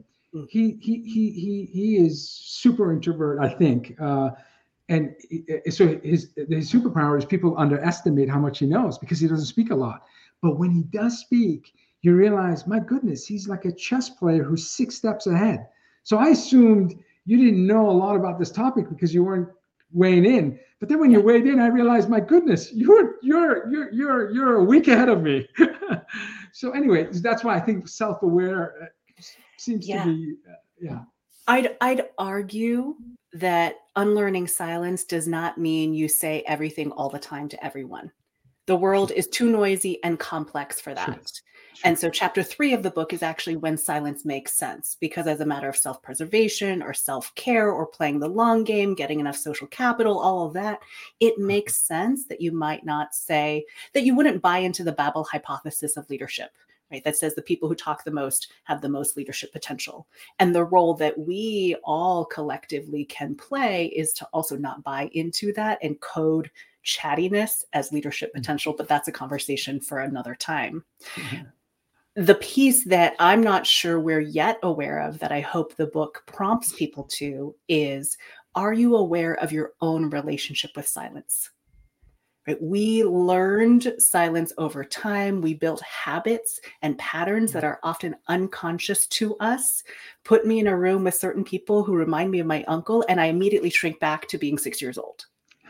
S6: he is super introvert, I think. And so his superpower is people underestimate how much he knows because he doesn't speak a lot. But when he does speak, you realize, my goodness, he's like a chess player who's 6 steps ahead. So I assumed you didn't know a lot about this topic because you weren't weighing in. But then when you weighed in, I realized, my goodness, you're a week ahead of me. So anyway, that's why I think self-aware seems to be,
S2: I'd argue that unlearning silence does not mean you say everything all the time to everyone. The world is too noisy and complex for that. Sure. And so chapter 3 of the book is actually when silence makes sense, because as a matter of self-preservation or self-care or playing the long game, getting enough social capital, all of that, it makes sense that you might not say, that you wouldn't buy into the Babel hypothesis of leadership, right? That says the people who talk the most have the most leadership potential. And the role that we all collectively can play is to also not buy into that and code chattiness as leadership potential, but that's a conversation for another time. Mm-hmm. The piece that I'm not sure we're yet aware of that I hope the book prompts people to is, are you aware of your own relationship with silence? Right? We learned silence over time. We built habits and patterns that are often unconscious to us. Put me in a room with certain people who remind me of my uncle, and I immediately shrink back to being 6 years old.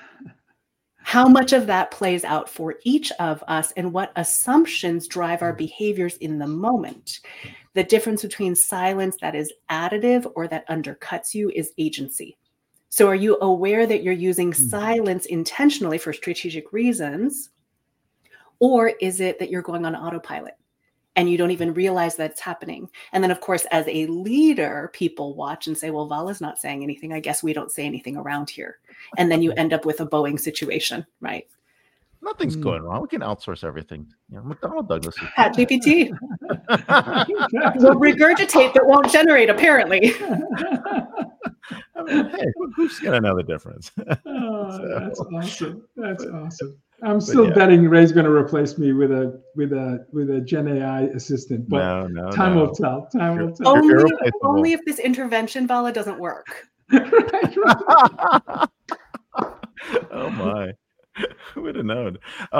S2: How much of that plays out for each of us and what assumptions drive our behaviors in the moment? The difference between silence that is additive or that undercuts you is agency. So are you aware that you're using silence intentionally for strategic reasons? Or is it that you're going on autopilot and you don't even realize that it's happening? And then, of course, as a leader, people watch and say, well, Vala's not saying anything. I guess we don't say anything around here. And then you end up with a Boeing situation, right?
S7: Nothing's going wrong. We can outsource everything. McDonnell Douglas.
S2: ChatGPT. Will regurgitate but won't generate, apparently.
S7: I mean, hey, who's going to know the difference?
S6: That's awesome. That's awesome. I'm still betting Ray's going to replace me with a Gen AI assistant, but time will tell. Time will tell.
S2: Only if this intervention, Vala, doesn't work.
S7: Right. Oh my. Who would have known?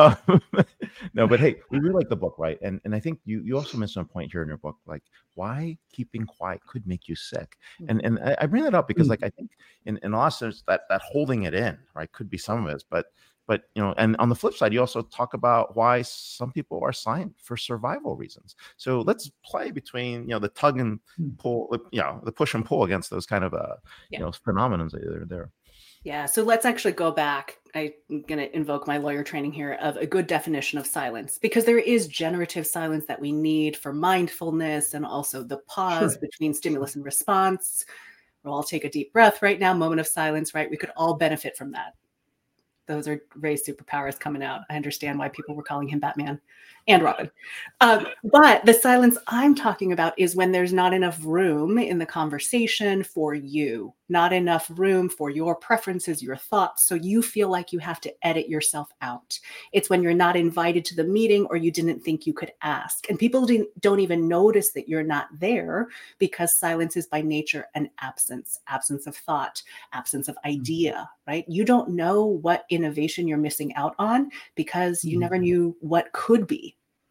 S7: No, but hey, we really like the book, right? And I think you also mentioned a point here in your book, like why keeping quiet could make you sick. And I bring that up because like I think in a lot of sense that holding it in, right, could be some of it, but and on the flip side, you also talk about why some people are silent for survival reasons. So let's play between the tug and pull, the push and pull against those kind of phenomenons that are there.
S2: Yeah, so let's actually go back. I'm going to invoke my lawyer training here of a good definition of silence, because there is generative silence that we need for mindfulness and also the pause between stimulus and response. We'll all take a deep breath right now, moment of silence, right? We could all benefit from that. Those are Ray's superpowers coming out. I understand why people were calling him Batman and Robin. But the silence I'm talking about is when there's not enough room in the conversation for you, not enough room for your preferences, your thoughts. So you feel like you have to edit yourself out. It's when you're not invited to the meeting or you didn't think you could ask. And people don't even notice that you're not there because silence is by nature an absence of thought, absence of idea, right? You don't know what innovation you're missing out on because you never knew what could be.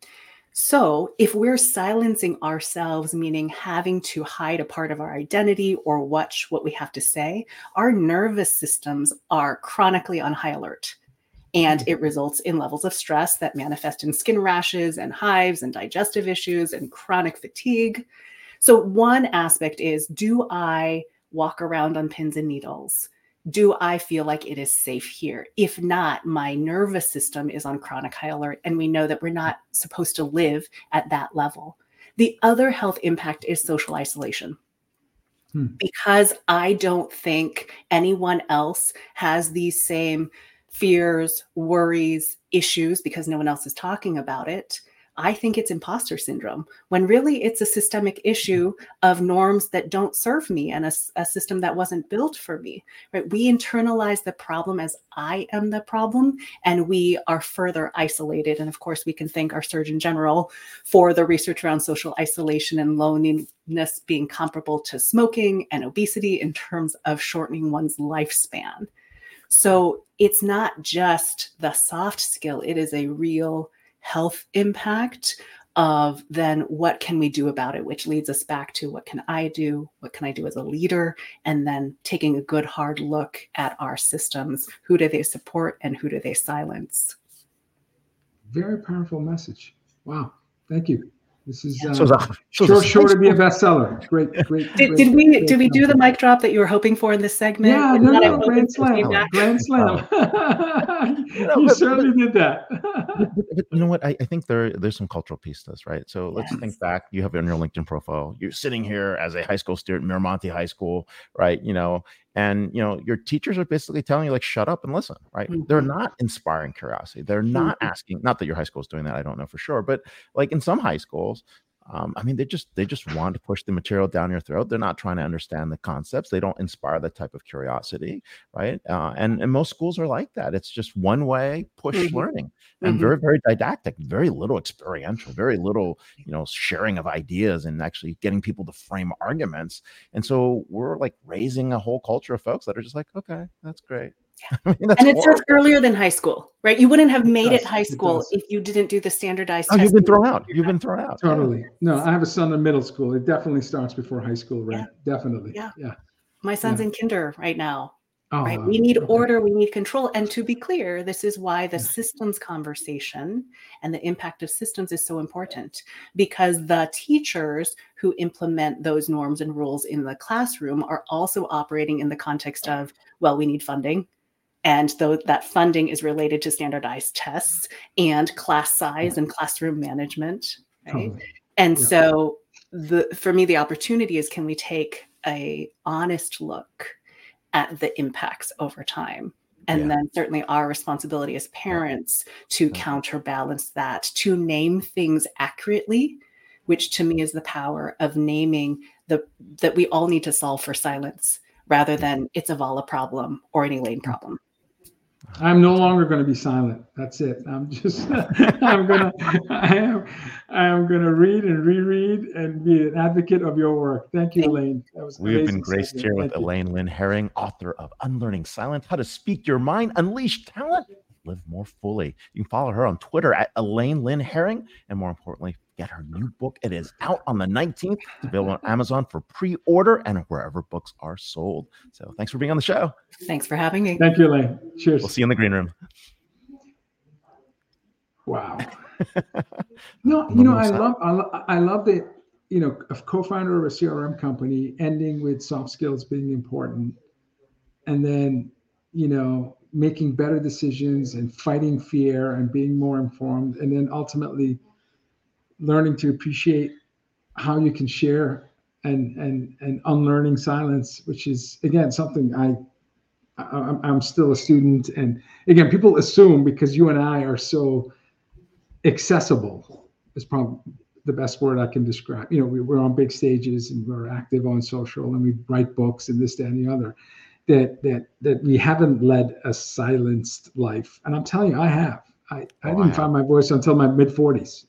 S2: So if we're silencing ourselves, meaning having to hide a part of our identity or watch what we have to say, our nervous systems are chronically on high alert. And it results in levels of stress that manifest in skin rashes and hives and digestive issues and chronic fatigue. So one aspect is, do I walk around on pins and needles? Do I feel like it is safe here? If not, my nervous system is on chronic high alert, and we know that we're not supposed to live at that level. The other health impact is social isolation. Because I don't think anyone else has these same fears, worries, issues, because no one else is talking about it. I think it's imposter syndrome, when really it's a systemic issue of norms that don't serve me and a system that wasn't built for me, right? We internalize the problem as I am the problem, and we are further isolated. And of course, we can thank our Surgeon General for the research around social isolation and loneliness being comparable to smoking and obesity in terms of shortening one's lifespan. So it's not just the soft skill, it is a real health impact of then what can we do about it, which leads us back to what can I do as a leader, and then taking a good hard look at our systems. Who do they support and who do they silence?
S6: Very powerful message. Wow. Thank you. This is sure to be a bestseller. Great.
S2: Did we do the mic drop that you were hoping for in this segment?
S6: Yeah, no, grand slam. You certainly did that.
S7: But you know what? I think there's some cultural piece to this, right? So let's think back. You have it on your LinkedIn profile. You're sitting here as a high school student, Miramonte High School, right? And your teachers are basically telling you, like, shut up and listen, right? They're not inspiring curiosity. They're not asking, not that your high school is doing that, I don't know for sure, but like in some high schools, they just want to push the material down your throat. They're not trying to understand the concepts. They don't inspire that type of curiosity, right? And most schools are like that. It's just one way push learning, and very, very didactic, very little experiential, very little, sharing of ideas and actually getting people to frame arguments. And so we're like raising a whole culture of folks that are just like, okay, that's great.
S2: And it starts earlier than high school, right? You wouldn't have made it high school if you didn't do the standardized testing.
S7: You've been thrown out. You've been thrown out.
S6: Totally. No, I have a son in middle school. It definitely starts before high school, right? Definitely.
S2: Yeah. My son's in kinder right now. Right?
S6: Wow.
S2: We need order, we need control. And to be clear, this is why the systems conversation and the impact of systems is so important, because the teachers who implement those norms and rules in the classroom are also operating in the context of, well, we need funding. And though that funding is related to standardized tests and class size and classroom management, right? And so for me, the opportunity is, can we take a honest look at the impacts over time? And then certainly our responsibility as parents to counterbalance that, to name things accurately, which to me is the power of naming that we all need to solve for silence, rather than it's a Vala problem or an Elaine problem.
S6: I'm no longer going to be silent. That's it. I'm just, I am going to read and reread and be an advocate of your work. Thank you, Elaine. That was
S7: We've been
S6: amazing
S7: graced
S6: segment.
S7: here with
S6: Thank you.
S7: Elaine Lynn Herring, author of Unlearning Silence, How to Speak Your Mind, Unleash Talent, Live More Fully. You can follow her on Twitter at Elaine Lynn Herring. And more importantly, get her new book. It is out on the 19th. It's available on Amazon for pre-order and wherever books are sold. So thanks for being on the show.
S2: Thanks for having me.
S6: Thank you, Elaine. Cheers.
S7: We'll see you in the green room.
S6: Wow. No, you know, I love that, you know, a co-founder of a CRM company ending with soft skills being important, and then, you know, making better decisions and fighting fear and being more informed, and then ultimately learning to appreciate how you can share and unlearning silence, which is, again, something I'm still a student. And again, people assume because you and I are so accessible is probably the best word I can describe. You know, we're on big stages and we're active on social and we write books and this, that, and the other, that we haven't led a silenced life. And I'm telling you, I have. I didn't find my voice until my mid 40s.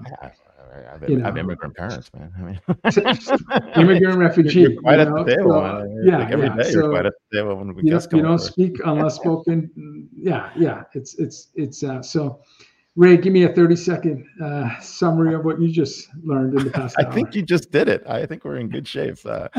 S7: I have immigrant parents, man. I mean,
S6: immigrant refugee.
S7: You're quite at the table. Every day
S6: So,
S7: you're quite at the table when we
S6: you don't speak unless spoken. Yeah. It's so. Ray, give me a 30-second summary of what you just learned in the past hour.
S7: I think you just did it. I think we're in good shape. But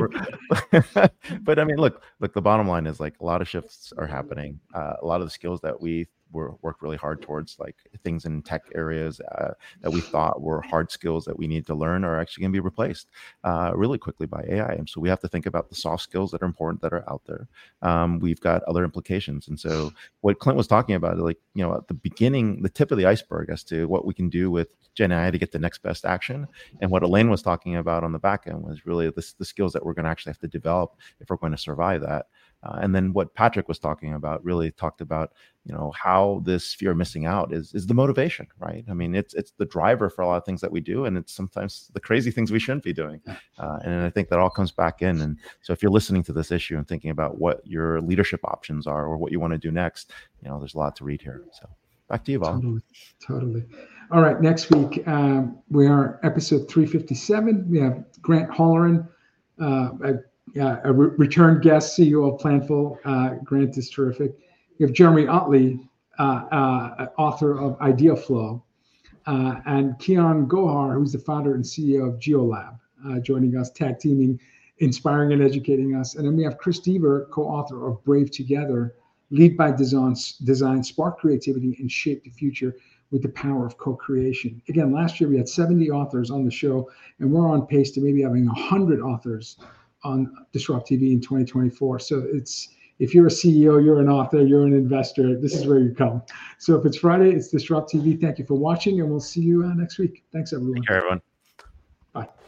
S7: I mean, look, the bottom line is like a lot of shifts are happening. A lot of the skills that we worked really hard towards, like things in tech areas that we thought were hard skills that we need to learn, are actually going to be replaced really quickly by AI. And so we have to think about the soft skills that are important that are out there. We've got other implications. And so what Clint was talking about, like, you know, at the beginning, the tip of the iceberg as to what we can do with Gen AI to get the next best action. And what Elaine was talking about on the back end was really the skills that we're going to actually have to develop if we're going to survive that. And then what Patrick was talking about really talked about, you know, how this fear of missing out is the motivation, right? I mean, it's the driver for a lot of things that we do, and it's sometimes the crazy things we shouldn't be doing. And I think that all comes back in. And so if you're listening to this issue and thinking about what your leadership options are or what you want to do next, you know, there's a lot to read here. So back to you, Val.
S6: Totally. All right. Next week, we are episode 357. We have Grant Holleran, a return guest, CEO of Planful. Grant is terrific. We have Jeremy Utley, author of Idea Flow, and Kian Gohar, who's the founder and CEO of GeoLab, joining us, tag teaming, inspiring and educating us. And then we have Chris Deaver, co-author of Brave Together, Lead by Design, Spark Creativity, and Shape the Future with the Power of Co-Creation. Again, last year we had 70 authors on the show, and we're on pace to maybe having 100 authors on Disrupt TV in 2024. So if you're a CEO, you're an author, you're an investor, this is where you come. So if it's Friday, it's Disrupt TV. Thank you for watching, and we'll see you next week. Thanks, everyone.
S7: Take care, everyone.
S6: Bye.